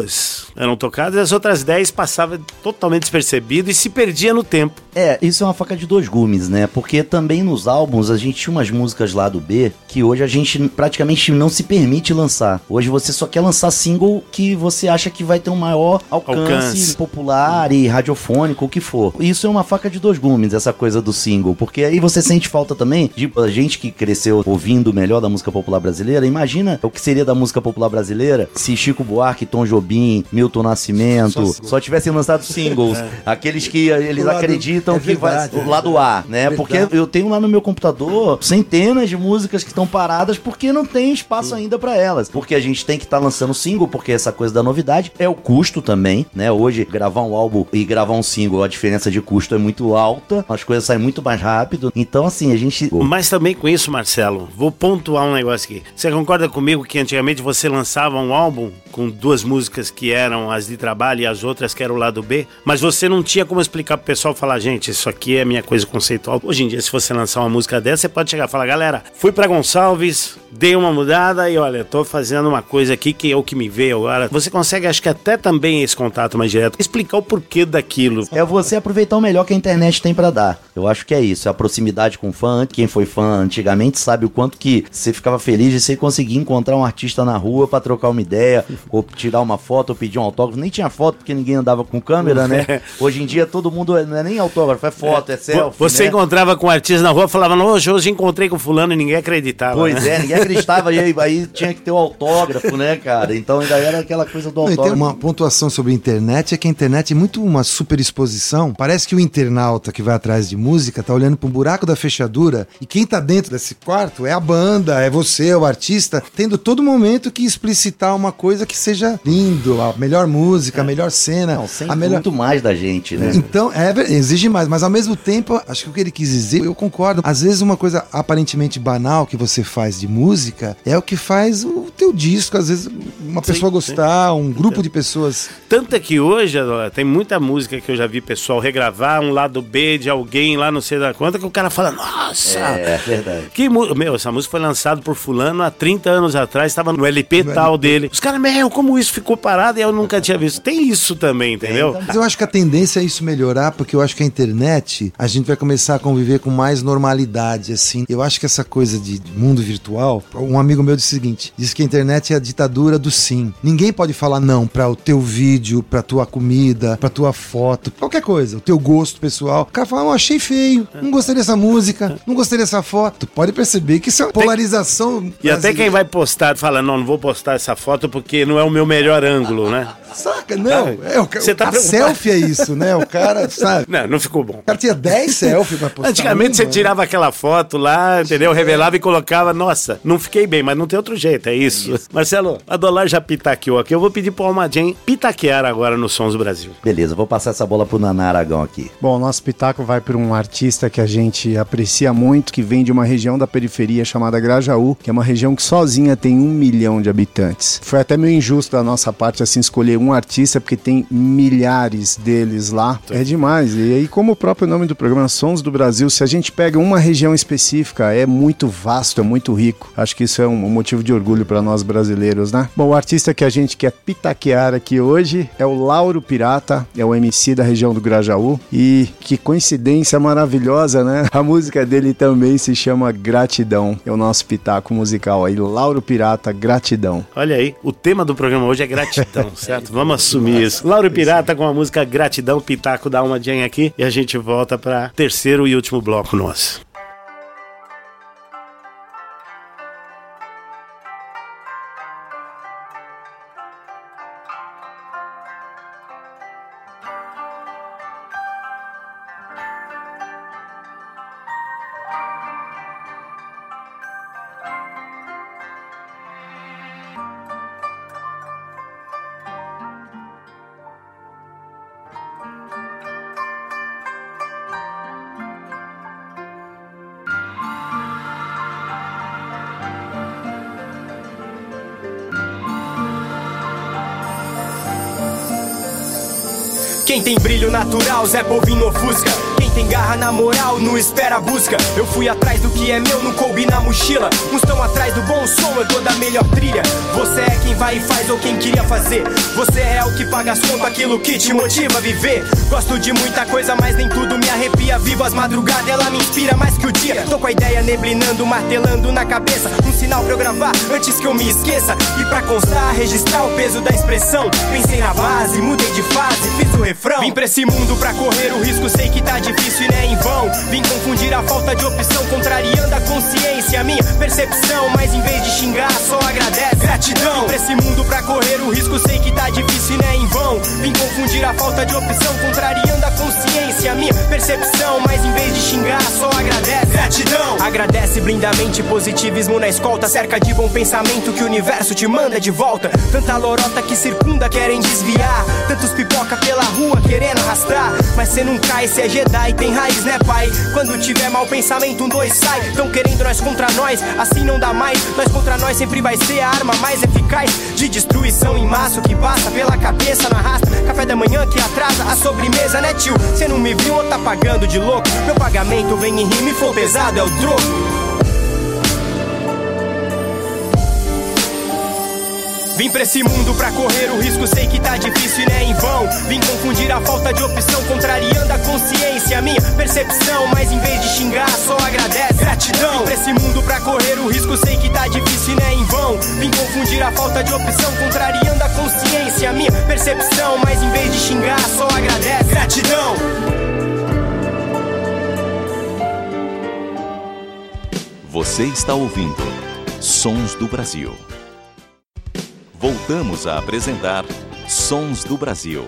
2 eram tocadas e as outras 10 passavam totalmente despercebido e se perdia no tempo. Isso é uma faca de 2 gumes, né? Porque também nos álbuns a gente tinha umas músicas lá do B que hoje a gente praticamente não se permite lançar. Hoje você só quer lançar single que você acha que vai ter um maior alcance popular e radiofônico, o que for. Isso é uma faca de 2 gumes, essa coisa do single, porque aí você sente falta também de a gente que cresceu ouvindo o melhor da música popular brasileira. Imagina o que seria da música popular brasileira se Chico Buarque, Tom Jobim, Milton Nascimento só tivessem lançado singles. Aqueles que eles acreditam que vai o lado A, né? Porque eu tenho lá no meu computador centenas de músicas que estão paradas porque não tem espaço ainda pra elas. Porque a gente tem que estar lançando single, porque essa coisa da novidade é o custo também, né? Hoje, gravar um álbum e gravar um single, a diferença de custo é muito alta, as coisas saem muito mais rápido. Então, assim, a gente... Mas também com isso, Marcelo, vou pontuar um negócio aqui. Você concorda comigo que antigamente você lançava um álbum com 2 músicas que eram as de trabalho e as outras que eram o lado B, mas você não tinha como explicar pro pessoal, falar, gente, isso aqui é minha coisa conceitual. Hoje em dia, se você lançar uma música dessa, você pode chegar e falar, galera, fui pra Gonçalves, dei uma mudada e olha, tô fazendo uma coisa aqui que é o que me veio agora. Você consegue, acho que até também esse contato mais direto, explicar o porquê daquilo. É você aproveitar o melhor que a internet tem pra dar. Eu acho que é isso, é a proximidade com o fã. Quem foi fã antigamente sabe o quanto que você ficava feliz de você conseguir encontrar um artista na rua pra trocar uma ideia, ou tirar uma foto, ou pedir um autógrafo. Nem tinha foto porque ninguém andava com câmera, né? Hoje em dia todo mundo não é nem autógrafo, é foto, é selfie. Você, né, encontrava com um artista na rua, falava, hoje encontrei com fulano e ninguém acreditava. Pois, né? Ninguém acreditava, e aí tinha que ter o autógrafo, né, cara? Então ainda era aquela coisa do autógrafo. Tem uma pontuação sobre a internet, é que a internet é muito uma super exposição. Parece que o internauta que vai atrás de música tá olhando para um buraco da fechadura e quem tá dentro desse quarto é a banda, é você, o artista, tendo todo momento que explicitar uma coisa que seja lindo, a melhor música, a melhor cena. Não, sem muito mais da gente, né? Então, exige mais, mas ao mesmo tempo, acho que o que ele quis dizer, eu concordo. Às vezes uma coisa aparentemente banal que você faz de música é o que faz o teu disco, às vezes uma pessoa gostar, um grupo de pessoas. Tanto é que hoje, tem muita música que eu já vi pessoal regravar um lado B de alguém lá, não sei da quanta, que o cara fala, nossa! É verdade. Essa música foi lançada por fulano há 30 anos atrás, estava no LP tal dele. Os caras, como isso ficou parado e eu nunca tinha visto. Tem isso também, entendeu? Mas eu acho que a tendência é isso melhorar, porque eu acho que a internet, a gente vai começar a conviver com mais normalidade, assim. Eu acho que essa coisa de mundo virtual, um amigo meu disse o seguinte, disse que a internet é a ditadura dos sim. Ninguém pode falar não pra o teu vídeo, pra tua comida, pra tua foto, qualquer coisa, o teu gosto pessoal. O cara fala, achei feio, não gostei dessa música, não gostei dessa foto. Tu pode perceber que isso é uma polarização. E até quem vai postar fala, não vou postar essa foto porque não é o meu melhor ângulo, né? Saca? Não, Você tá a selfie é isso, né? O cara, sabe? Não ficou bom. O cara tinha 10 selfies pra postar. Antigamente você tirava aquela foto lá, entendeu? Revelava e colocava, nossa, não fiquei bem, mas não tem outro jeito, é isso. Marcelo, a Dolar já pitaqueou aqui, eu vou pedir pro Almadien pitaquear agora no Sons do Brasil. Beleza, vou passar essa bola pro Naná Aragão aqui. Bom, nosso pitaco vai para um artista que a gente aprecia muito, que vem de uma região da periferia chamada Grajaú, que é uma região que sozinha tem 1 milhão de habitantes. Foi até meio injusto da nossa parte, assim, escolher um artista, porque tem milhares deles lá. É demais. E aí, como o próprio nome do programa, Sons do Brasil, se a gente pega uma região específica, é muito vasto, é muito rico. Acho que isso é um motivo de orgulho para nós brasileiros, né? Bom, o artista que a gente quer pitaquear aqui hoje é o Lauro Pirata, é o MC da região do Grajaú. E que coincidência maravilhosa, né? A música dele também se chama Gratidão. É o nosso pitaco musical aí, Lauro Pirata, Gratidão. Olha aí, o tema do programa hoje é gratidão, certo? Vamos assumir isso. Lauro Pirata com a música Gratidão, pitaco da Almadien aqui, e a gente volta para terceiro e último bloco nosso. Quem tem brilho natural, Zé Povinho ofusca. Quem tem garra na moral, não espera a busca. Eu fui atrás do que é meu, não coube na mochila. Uns tão atrás do bom som, eu tô da melhor trilha. Você é quem vai e faz ou quem queria fazer. Você é o que paga as contas, aquilo que te motiva a viver. Gosto de muita coisa, mas nem tudo me arrepia. Vivo as madrugadas, ela me inspira mais que o dia. Tô com a ideia neblinando, martelando na cabeça. Um sinal pra eu gravar, antes que eu me esqueça. E pra constar, registrar o peso da expressão. Pensei na base, mudei de fase, fiz o refrão. Vim pra esse mundo pra correr o risco, sei que tá difícil e não é em vão. Vim confundir a falta de opção, contrariando a consciência, a minha percepção. Mas em vez de xingar, só agradece. Gratidão. Vim pra esse mundo pra correr o risco, sei que tá difícil e não é em vão. Vim confundir a falta de opção, contrariando a consciência, a minha percepção. Mas em vez de xingar, só agradece. Gratidão. Agradece blindamente, positivismo na escolta. Cerca de bom pensamento que o universo te manda de volta. Tanta lorota que circunda, querem desviar. Tantos pipoca pela rua querendo arrastar. Mas cê não cai, cê é Jedi, tem raiz, né pai? Quando tiver mau pensamento, 2 sai. Tão querendo nós contra nós, assim não dá mais. Nós contra nós sempre vai ser a arma mais eficaz de destruição em massa. O que passa pela cabeça não arrasta. Café da manhã que atrasa a sobremesa, né tio? Cê não me viu ou tá pagando de louco? Meu pagamento vem em rima e for pesado, é o troco. Vim pra esse mundo pra correr o risco, sei que tá difícil e não é em vão. Vim confundir a falta de opção, contrariando a consciência, a minha percepção. Mas em vez de xingar, só agradece. Gratidão. Vim pra esse mundo pra correr o risco, sei que tá difícil e não é em vão. Vim confundir a falta de opção, contrariando a consciência, a minha percepção. Mas em vez de xingar, só agradece. Gratidão. Você está ouvindo Sons do Brasil. Voltamos a apresentar Sons do Brasil.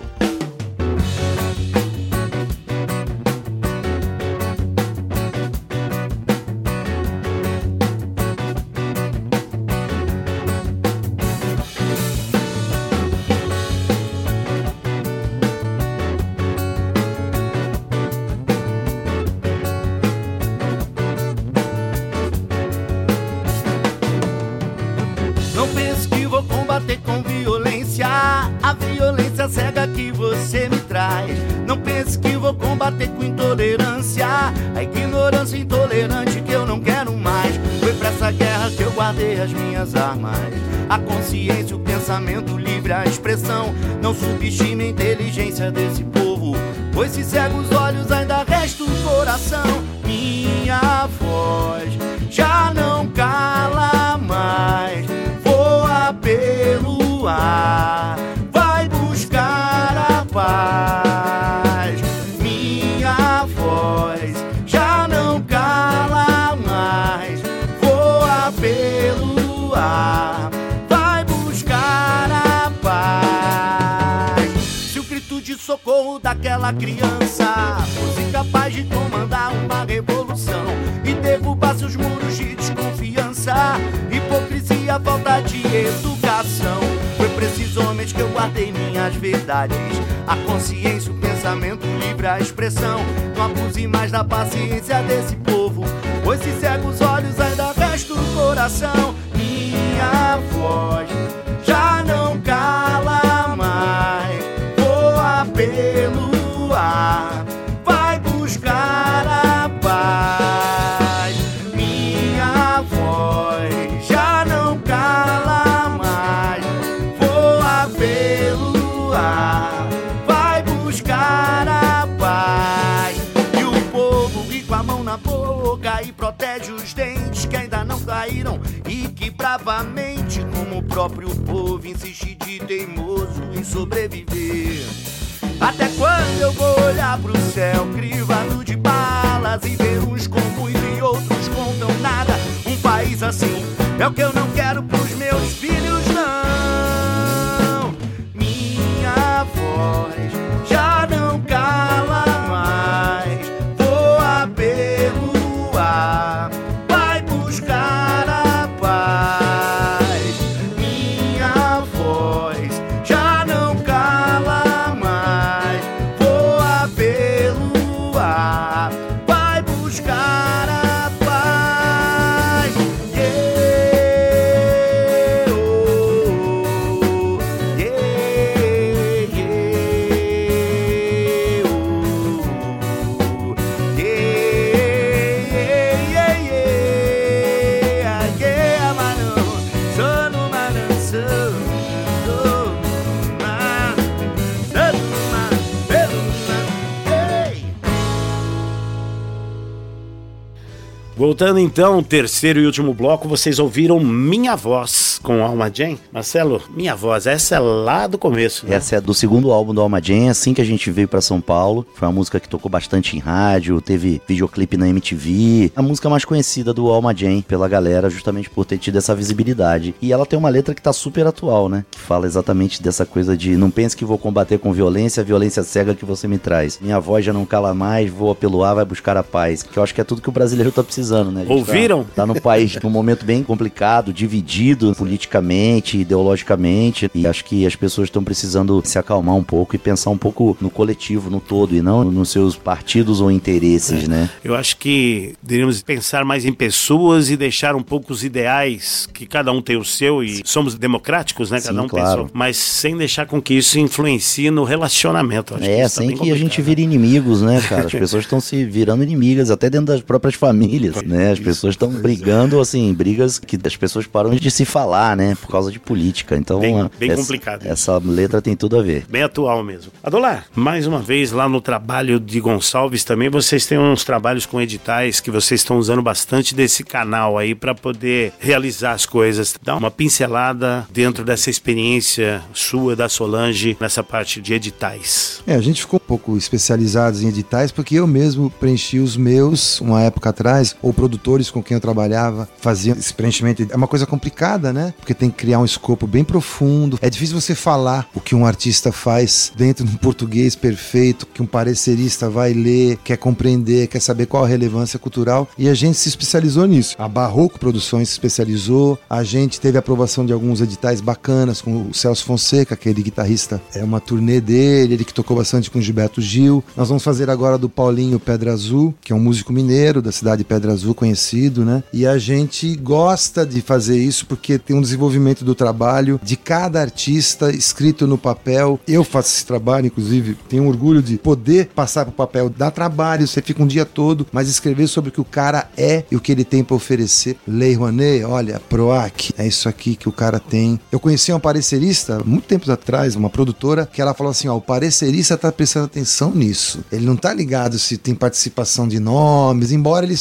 Não pense que vou combater com violência a violência cega que você me traz. Não pense que vou combater com intolerância a ignorância intolerante que eu não quero mais. Foi pra essa guerra que eu guardei as minhas armas, a consciência, o pensamento livre, a expressão. Não subestime a inteligência desse povo, pois se cega os olhos ainda resta o coração. Minha voz já não cala mais, voa pelo ar. daquela criança. Fosse capaz de comandar uma revolução e derrubar seus muros de desconfiança, hipocrisia, falta de educação. Foi pra esses homens que eu guardei minhas verdades, a consciência, o pensamento livre, a expressão. Não abuse mais da paciência desse povo, pois se cega os olhos ainda resta o coração. Minha voz já não cala mais, voa pelo ar, vai buscar a paz. Minha voz já não cala mais, voa pelo ar, vai buscar a paz. E o povo ri com a mão na boca e protege os dentes que ainda não caíram, e que bravamente, como o próprio povo, insiste de teimoso em sobreviver. Até quando eu vou olhar pro céu crivado de balas e ver uns com muito e outros contam nada? Um país assim é o que eu não quero pros meus filhos, não. Minha voz já não cala mais, voa pelo ar, vai buscar a paz. Minha voz já não cala mais, voa pelo ar, vai buscar a paz. Yeah, oh, yeah, yeah, oh, yeah, yeah, yeah, mano, sono, mano, sono, Voltando então, terceiro e último bloco, vocês ouviram Minha Voz com Alma Jam. Marcelo, Minha Voz, essa é lá do começo, né? Essa é do segundo álbum do Alma Jam, assim que a gente veio pra São Paulo. Foi uma música que tocou bastante em rádio, teve videoclipe na MTV. A música mais conhecida do Alma Jam pela galera, justamente por ter tido essa visibilidade. E ela tem uma letra que tá super atual, né? Que fala exatamente dessa coisa de não pense que vou combater com violência, a violência cega que você me traz. Minha voz já não cala mais, voa pelo ar, vai buscar a paz. Que eu acho que é tudo que o brasileiro tá precisando, né? Ouviram? Tá num país num momento bem complicado, dividido politicamente, ideologicamente, e acho que as pessoas estão precisando se acalmar um pouco e pensar um pouco no coletivo, no todo, e não nos seus partidos ou interesses, né? Eu acho que deveríamos pensar mais em pessoas e deixar um pouco os ideais, que cada um tem o seu, e somos democráticos, né? Sim, cada um claro. pensa, mas sem deixar com que isso influencie no relacionamento. Acho que isso Sem tá que a gente vire inimigos, né, cara? As pessoas estão se virando inimigas, até dentro das próprias famílias, né? As pessoas estão brigando, assim, brigas que as pessoas param de se falar, né? Por causa de política. Então, bem complicado. Essa letra tem tudo a ver. Bem atual mesmo. Adolar, mais uma vez, lá no trabalho de Gonçalves também, vocês têm uns trabalhos com editais que vocês estão usando bastante desse canal aí para poder realizar as coisas. Dá uma pincelada dentro dessa experiência sua, da Solange, nessa parte de editais. A gente ficou um pouco especializados em editais porque eu mesmo preenchi os meus uma época atrás, ou produtores com quem eu trabalhava faziam esse preenchimento. É uma coisa complicada, né? Porque tem que criar um escopo bem profundo. É difícil você falar o que um artista faz dentro de um português perfeito, que um parecerista vai ler, quer compreender, quer saber qual a relevância cultural, e a gente se especializou nisso. A Barroco Produções se especializou, a gente teve a aprovação de alguns editais bacanas com o Celso Fonseca, aquele guitarrista, é uma turnê dele, ele que tocou bastante com o Gilberto Gil. Nós vamos fazer agora do Paulinho Pedra Azul, que é um músico mineiro da cidade de Pedra Azul, conhecido, né? E a gente gosta de fazer isso porque tem um desenvolvimento do trabalho de cada artista escrito no papel. Eu faço esse trabalho, inclusive, tenho orgulho de poder passar pro papel. Dá trabalho, você fica um dia todo, mas escrever sobre o que o cara é e o que ele tem para oferecer. Lei Rouanet, olha, PROAC, é isso aqui que o cara tem. Eu conheci uma parecerista, muito tempo atrás, uma produtora, que ela falou assim, ó, o parecerista tá prestando atenção nisso. Ele não tá ligado se tem participação de nomes, embora eles façam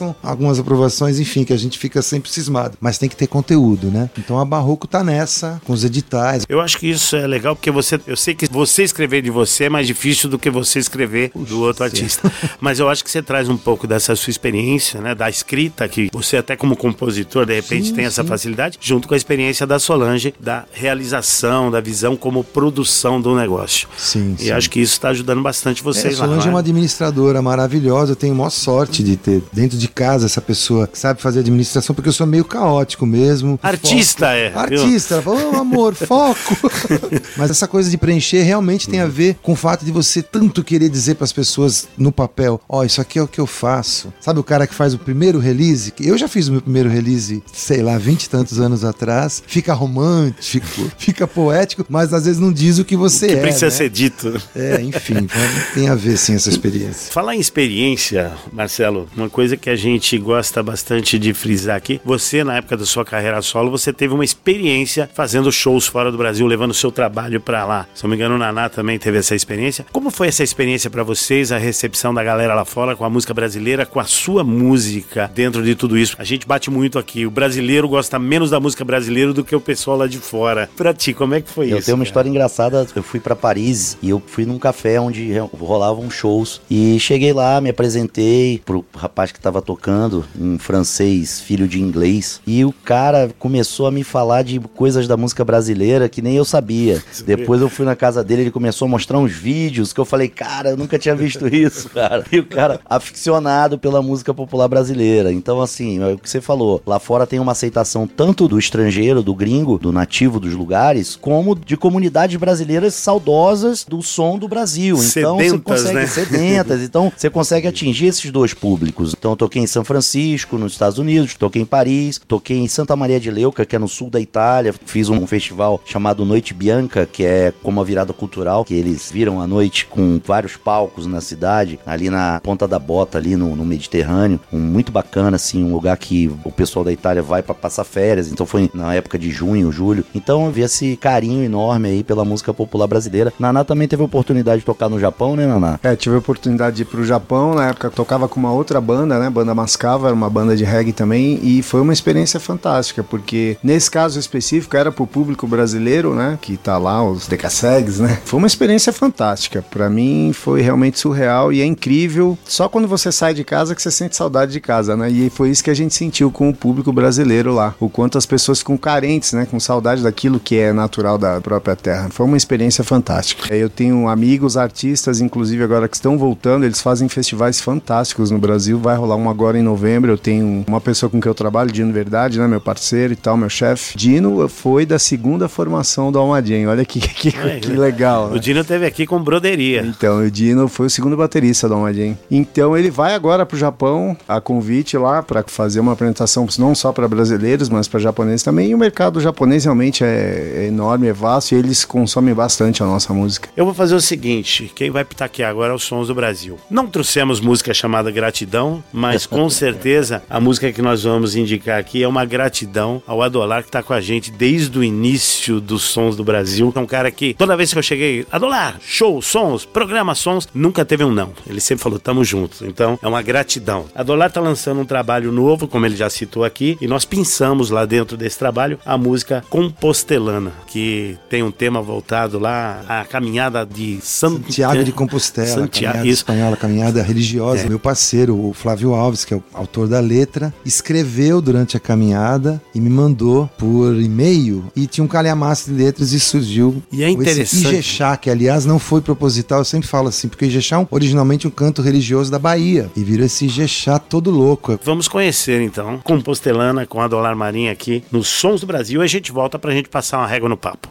são algumas aprovações, enfim, que a gente fica sempre cismado. Mas tem que ter conteúdo, né? Então a Barroco tá nessa, com os editais. Eu acho que isso é legal, porque eu sei que você escrever de você é mais difícil do que você escrever do outro artista. Mas eu acho que você traz um pouco dessa sua experiência, né? Da escrita, que você até como compositor, de repente, tem essa facilidade, junto com a experiência da Solange, da realização, da visão como produção do negócio. Sim. E acho que isso está ajudando bastante vocês lá. A Solange é uma administradora maravilhosa, eu tenho a maior sorte de ter dentro de casa essa pessoa que sabe fazer administração, porque eu sou meio caótico mesmo. Artista, Artista, ela falou, amor, foco. Mas essa coisa de preencher realmente tem a ver com o fato de você tanto querer dizer para as pessoas no papel, isso aqui é o que eu faço. Sabe o cara que faz o primeiro release? Eu já fiz o meu primeiro release, sei lá, 20 e tantos anos atrás. Fica romântico, fica poético, mas às vezes não diz o que você que precisa ser dito. Enfim, tem a ver sim essa experiência. Falar em experiência, Marcelo, uma coisa que a gente gosta bastante de frisar aqui, você na época da sua carreira solo, você teve uma experiência fazendo shows fora do Brasil, levando o seu trabalho pra lá. Se eu não me engano, o Naná também teve essa experiência. Como foi essa experiência pra vocês, a recepção da galera lá fora com a música brasileira, com a sua música dentro de tudo isso? A gente bate muito aqui, o brasileiro gosta menos da música brasileira do que o pessoal lá de fora. Pra ti, como é que foi isso? Eu tenho uma história engraçada, eu fui pra Paris e eu fui num café onde rolavam shows e cheguei lá, me apresentei pro rapaz que tava tocando, um francês, filho de inglês, e o cara começou a me falar de coisas da música brasileira que nem eu sabia. Depois eu fui na casa dele, ele começou a mostrar uns vídeos que eu falei, cara, eu nunca tinha visto isso, cara. E o cara, aficionado pela música popular brasileira. Então, assim, é o que você falou, lá fora tem uma aceitação tanto do estrangeiro, do gringo, do nativo dos lugares, como de comunidades brasileiras saudosas do som do Brasil. Então, você consegue, sedentas. Então, você consegue atingir esses dois públicos. Então, eu toquei em São Francisco, nos Estados Unidos, toquei em Paris, toquei em Santa Maria de Leuca, que é no sul da Itália, fiz um festival chamado Noite Bianca, que é como uma virada cultural, que eles viram a noite com vários palcos na cidade, ali na Ponta da Bota, ali no Mediterrâneo, muito bacana, assim, um lugar que o pessoal da Itália vai pra passar férias, então foi na época de junho, julho, então eu vi esse carinho enorme aí pela música popular brasileira. Naná também teve a oportunidade de tocar no Japão, né, Naná? Tive a oportunidade de ir pro Japão, na época eu tocava com uma outra banda, né, Banda Mascava, era uma banda de reggae também, e foi uma experiência fantástica, porque nesse caso específico era pro público brasileiro, né, que tá lá, os decassegues, né, foi uma experiência fantástica, pra mim foi realmente surreal e é incrível, só quando você sai de casa que você sente saudade de casa, né, e foi isso que a gente sentiu com o público brasileiro lá, o quanto as pessoas ficam carentes, né, com saudade daquilo que é natural da própria terra, foi uma experiência fantástica. Eu tenho amigos, artistas, inclusive agora que estão voltando, eles fazem festivais fantásticos no Brasil, vai rolar um agora em novembro, eu tenho uma pessoa com quem eu trabalho, Dino Verdade, né, meu parceiro e tal, meu chefe. Dino foi da segunda formação do Almadien, olha que legal. Né? O Dino esteve aqui com broderia. Então, o Dino foi o segundo baterista do Almadien. Então, ele vai agora pro Japão, a convite lá, para fazer uma apresentação não só para brasileiros, mas para japoneses também, e o mercado japonês realmente é enorme, é vasto, e eles consomem bastante a nossa música. Eu vou fazer o seguinte, quem vai pitaquear agora é os Sons do Brasil. Não trouxemos música chamada Gratidão, mas com certeza a música que nós vamos indicar aqui é uma gratidão ao Adolar, que tá com a gente desde o início dos Sons do Brasil. É um cara que, toda vez que eu cheguei, Adolar, show, sons, programa sons, nunca teve um não. Ele sempre falou, tamo junto. Então, é uma gratidão. Adolar tá lançando um trabalho novo, como ele já citou aqui, e nós pensamos lá dentro desse trabalho a música Compostelana, que tem um tema voltado lá à caminhada de Santiago de Compostela, caminhada espanhola, caminhada religiosa. Meu parceiro, o Flávio Alves, que é o autor da letra, escreveu durante a caminhada e me mandou por e-mail, e tinha um calhamaço de letras e surgiu esse Ijexá, que aliás não foi proposital, eu sempre falo assim, porque Ijexá é originalmente um canto religioso da Bahia, e virou esse Ijexá todo louco. Vamos conhecer então Compostelana com Adolar Marinho aqui nos Sons do Brasil, e a gente volta pra gente passar uma régua no papo.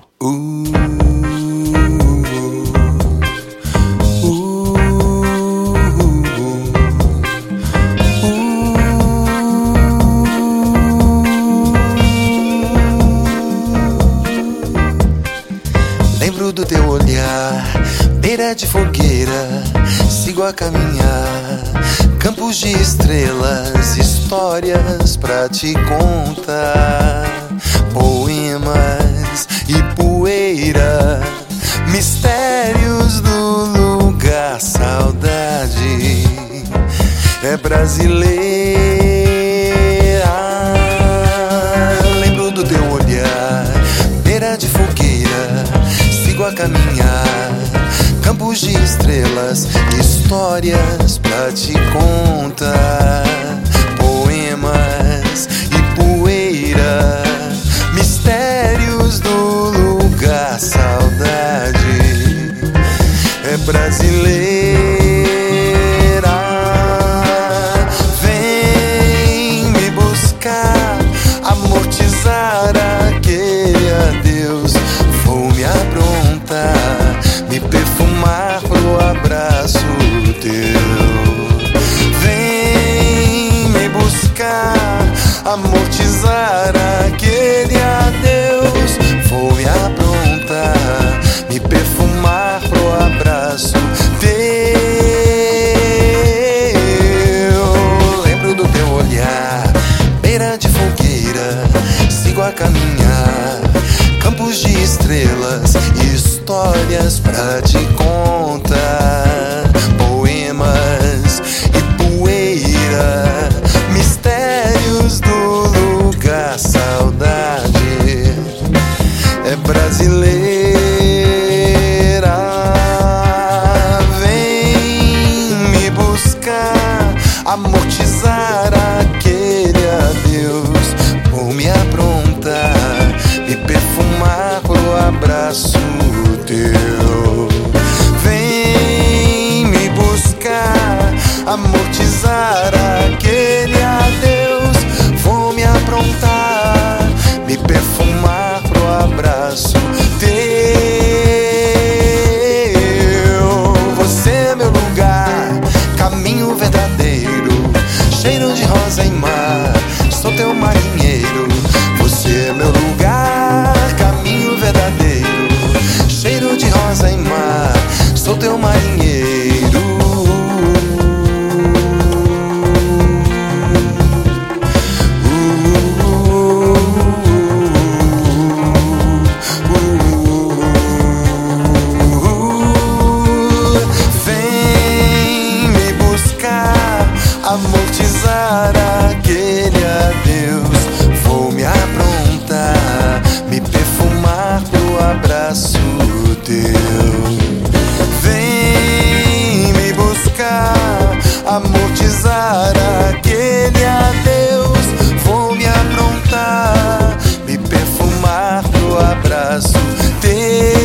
Lembro do teu olhar, beira de fogueira, sigo a caminhar, campos de estrelas, histórias pra te contar, poemas e poeira, mistérios do lugar, saudade é brasileira. estrelas, histórias pra te contar, poemas e poeira, mistérios do lugar, saudade é brasileira. Vem me buscar, amortizar aquele adeus. Vou me aprontar, me perfumar pro abraço teu. Vem me buscar, amortizar aquele adeus. Vou me aprontar, me perfumar pro abraço teu. Lembro do teu olhar, beira de fogueira, sigo a caminhar, campos de estrelas, histórias pra te contar, poemas e poeira, mistérios do lugar, saudade é brasileira. Vem me buscar, amortizar aquele adeus. Vou me aprontar, me perfumar pro abraço teu. Vem me buscar, amortizar aquele adeus. Vou me aprontar, me perfumar pro abraço teu. Você é meu lugar, caminho verdadeiro, cheiro de rosa e mar, sou teu marinheiro. Você é meu lugar, caminho verdadeiro, cheiro de rosa e mar, sou teu marinheiro. Vem me buscar, amortizar aquele adeus. Vou me aprontar, me perfumar pro abraço teu. Vem me buscar, amortizar aquele adeus. Vou me aprontar, me perfumar pro abraço teu.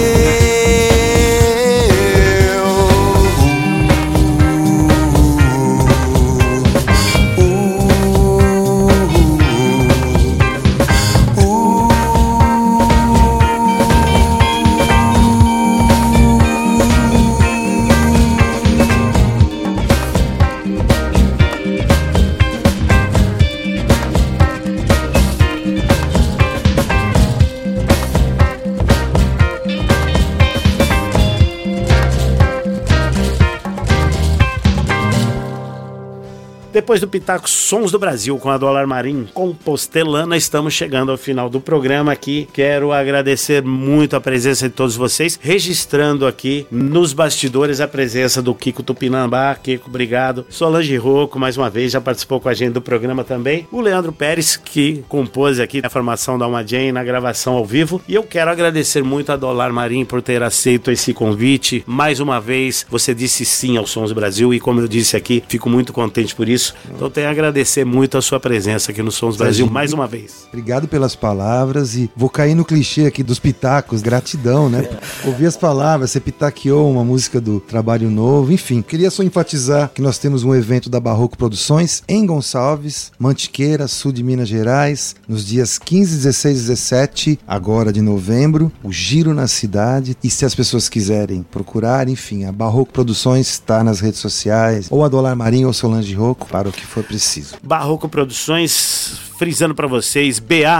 Depois do Pitaco Sons do Brasil com a Dólar Marim Compostelana, estamos chegando ao final do programa aqui. Quero agradecer muito a presença de todos vocês, registrando aqui nos bastidores a presença do Kiko Tupinambá. Kiko, obrigado. Solange Rocco, mais uma vez, já participou com a gente do programa também. O Leandro Pérez, que compôs aqui a formação da Alma Jane na gravação ao vivo. E eu quero agradecer muito a Dólar Marim por ter aceito esse convite. Mais uma vez, você disse sim ao Sons do Brasil e, como eu disse aqui, fico muito contente por isso. Então tenho a agradecer muito a sua presença aqui no Sons do Brasil mais uma vez. Obrigado pelas palavras e vou cair no clichê aqui dos pitacos, gratidão, né? Ouvir as palavras, você pitaqueou uma música do Trabalho Novo, enfim. Queria só enfatizar que nós temos um evento da Barroco Produções em Gonçalves, Mantiqueira, sul de Minas Gerais, nos dias 15, 16 e 17, agora de novembro, o Giro na Cidade. E se as pessoas quiserem procurar, enfim, a Barroco Produções está nas redes sociais, ou a Dólar Marim ou Solange Rocco, para o que for preciso. Barroco Produções, frisando para vocês,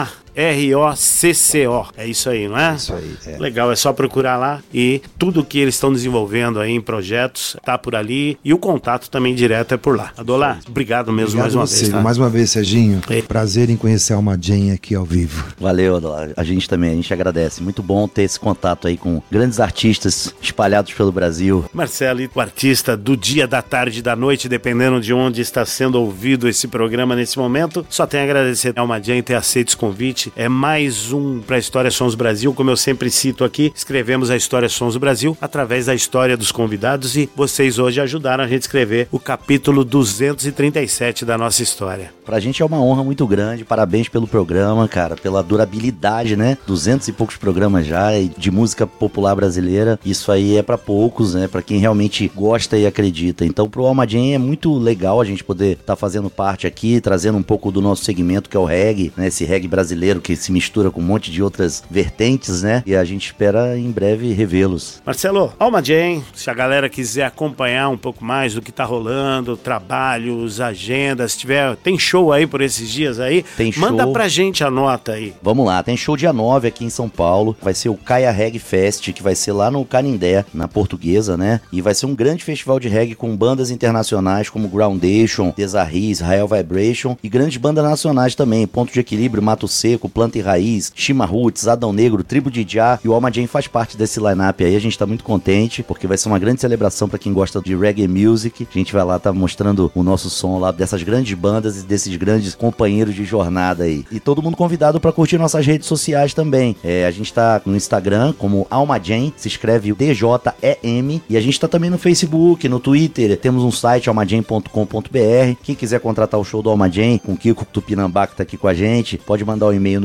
BAROCCO. É isso aí, não é? Isso aí. É. Legal, é só procurar lá e tudo que eles estão desenvolvendo aí em projetos tá por ali e o contato também direto é por lá. Adolar, obrigado mesmo. Obrigado mais uma você, vez. Tá? Mais uma vez, Serginho. É. Prazer em conhecer a Alma Jane aqui ao vivo. Valeu, Adolar. A gente também, a gente agradece. Muito bom ter esse contato aí com grandes artistas espalhados pelo Brasil. Marcelo, o artista do dia, da tarde, da noite, dependendo de onde está sendo ouvido esse programa nesse momento. Só tenho a agradecer ao Alma Jane ter aceito esse convite. noite. É mais um pra História Sons do Brasil. Como eu sempre cito aqui, escrevemos a História Sons do Brasil através da história dos convidados e vocês hoje ajudaram a gente a escrever o capítulo 237 da nossa história. Pra gente é uma honra muito grande, parabéns pelo programa, cara, pela durabilidade, né? 200 e poucos programas já de música popular brasileira, isso aí é pra poucos, né? Pra quem realmente gosta e acredita. Então pro Alma Jam é muito legal a gente poder estar fazendo parte aqui, trazendo um pouco do nosso segmento que é o reggae, né? Esse reggae brasileiro que se mistura com um monte de outras vertentes, né? E a gente espera em breve revê-los. Marcelo, Alma Jam, se a galera quiser acompanhar um pouco mais do que tá rolando, trabalhos, agendas, tem show aí por esses dias aí? Tem show. Manda pra gente a nota aí. Vamos lá, tem show dia 9 aqui em São Paulo, vai ser o Caia Reggae Fest, que vai ser lá no Canindé, na Portuguesa, né? E vai ser um grande festival de reggae com bandas internacionais como Groundation, Desarri, Israel Vibration e grandes bandas nacionais também, Ponto de Equilíbrio, Mato Seco, Planta e Raiz, Shima Roots, Adão Negro, Tribo de Jah, e o Alma Jam faz parte desse line-up aí. A gente tá muito contente, porque vai ser uma grande celebração pra quem gosta de reggae music. A gente vai lá, tá mostrando o nosso som lá dessas grandes bandas e desses grandes companheiros de jornada aí. E todo mundo convidado pra curtir nossas redes sociais também. A gente tá no Instagram como Alma Jam, se escreve DJEM, e a gente tá também no Facebook, no Twitter, temos um site almajam.com.br. Quem quiser contratar o show do Alma Jam com o Kiko Tupinambá, que tá aqui com a gente, pode mandar um e-mail no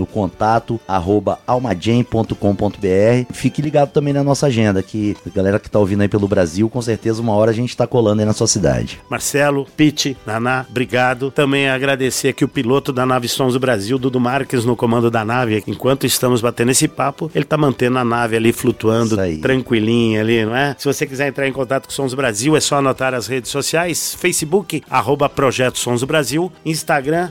contato@almajam.com.br. Fique ligado também na nossa agenda, que a galera que tá ouvindo aí pelo Brasil, com certeza uma hora a gente tá colando aí na sua cidade. Marcelo, Pete, Naná, obrigado. Também agradecer aqui o piloto da nave Sons do Brasil, Dudu Marques, no comando da nave. Enquanto estamos batendo esse papo, ele tá mantendo a nave ali flutuando, tranquilinha ali, não é? Se você quiser entrar em contato com Sons do Brasil, é só anotar as redes sociais: Facebook, @Projeto Sons do Brasil, Instagram,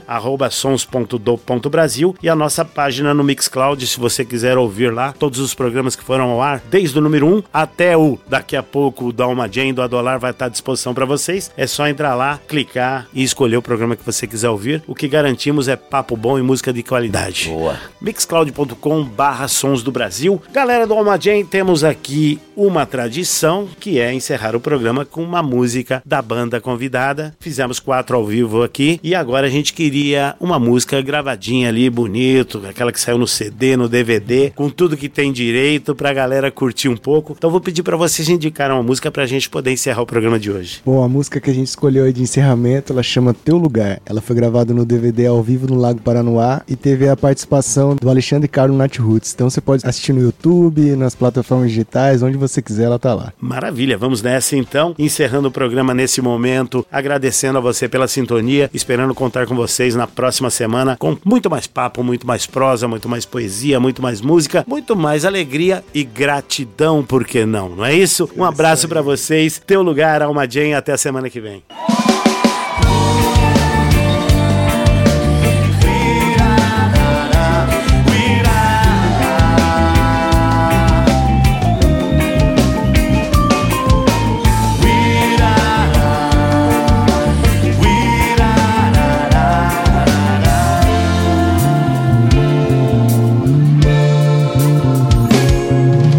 @sons.do.brasil, e a nossa página no Mixcloud, se você quiser ouvir lá todos os programas que foram ao ar, desde o número 1 até o daqui a pouco o da Alma Jam, do Adolar, vai estar à disposição para vocês. É só entrar lá, clicar e escolher o programa que você quiser ouvir. O que garantimos é papo bom e música de qualidade. Boa. Mixcloud.com/Sons do Brasil. Galera do Alma Jam, temos aqui uma tradição, que é encerrar o programa com uma música da banda convidada. Fizemos 4 ao vivo aqui e agora a gente queria uma música gravadinha ali, bonito, aquela que saiu no CD, no DVD, com tudo que tem direito pra galera curtir um pouco. Então vou pedir pra vocês indicarem uma música pra gente poder encerrar o programa de hoje. Bom, a música que a gente escolheu aí de encerramento, ela chama Teu Lugar. Ela foi gravada no DVD ao vivo no Lago Paranoá e teve a participação do Alexandre Caro no Nat Roots. Então você pode assistir no YouTube, nas plataformas digitais, onde você quiser, ela tá lá. Maravilha, vamos nessa então, encerrando o programa nesse momento, agradecendo a você pela sintonia, esperando contar com vocês na próxima semana com muito mais papo, muito mais prosa, muito mais poesia, muito mais música, muito mais alegria e gratidão, por que não? Não é isso? Um abraço pra vocês, Teu Lugar, Alma Jam, até a semana que vem.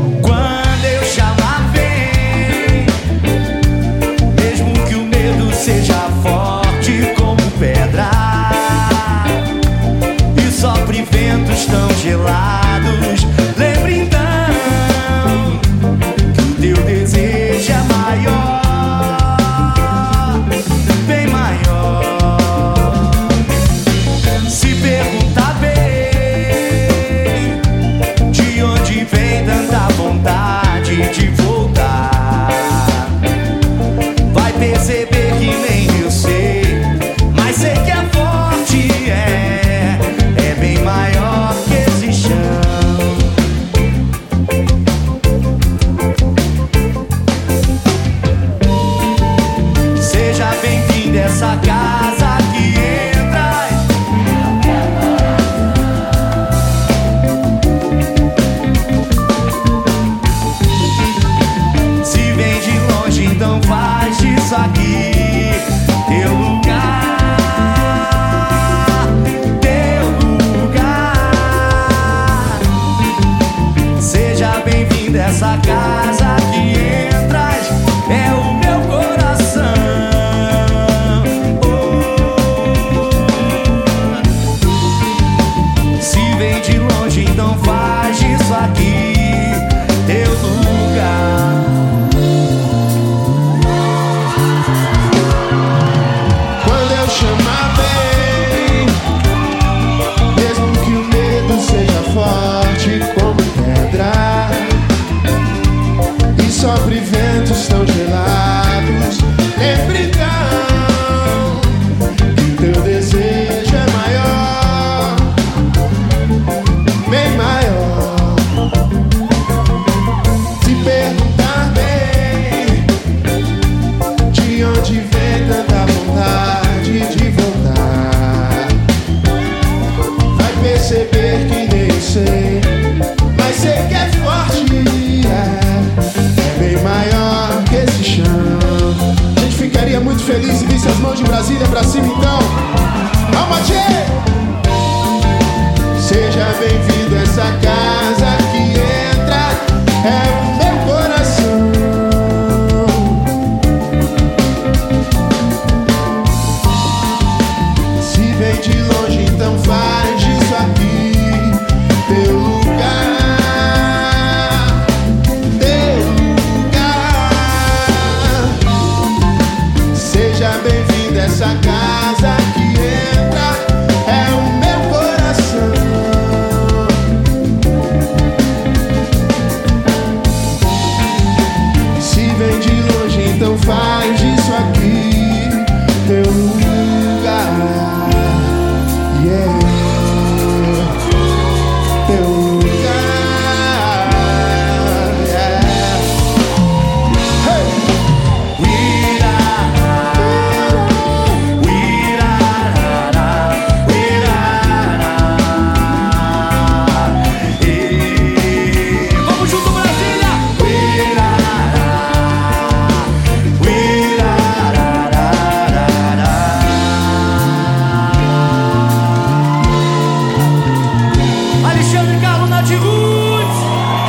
Quando eu chamar, vem, mesmo que o medo seja perceber que nem sei, mas sei que é forte, é bem maior que esse chão. A gente ficaria muito feliz se visse as mãos de Brasília pra cima, então. Alma Tchê! Seja bem-vindo a essa casa que entra, é o meu coração. Se vem de longe, então faz disso aqui teu lugar, teu lugar. Seja bem-vindo a essa casa que entra, é o meu coração. Se vem de longe, então faz disso aqui teu lugar. Yeah. Teu lugar. Yeah. Hey. Vamos junto, Brasília! Alexandre Carlos Nath Roots!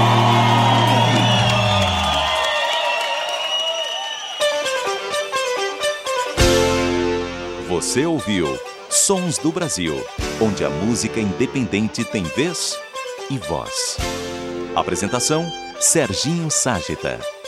Você ouviu Sons do Brasil, onde a música independente tem vez e voz. Apresentação: Serginho Ságita.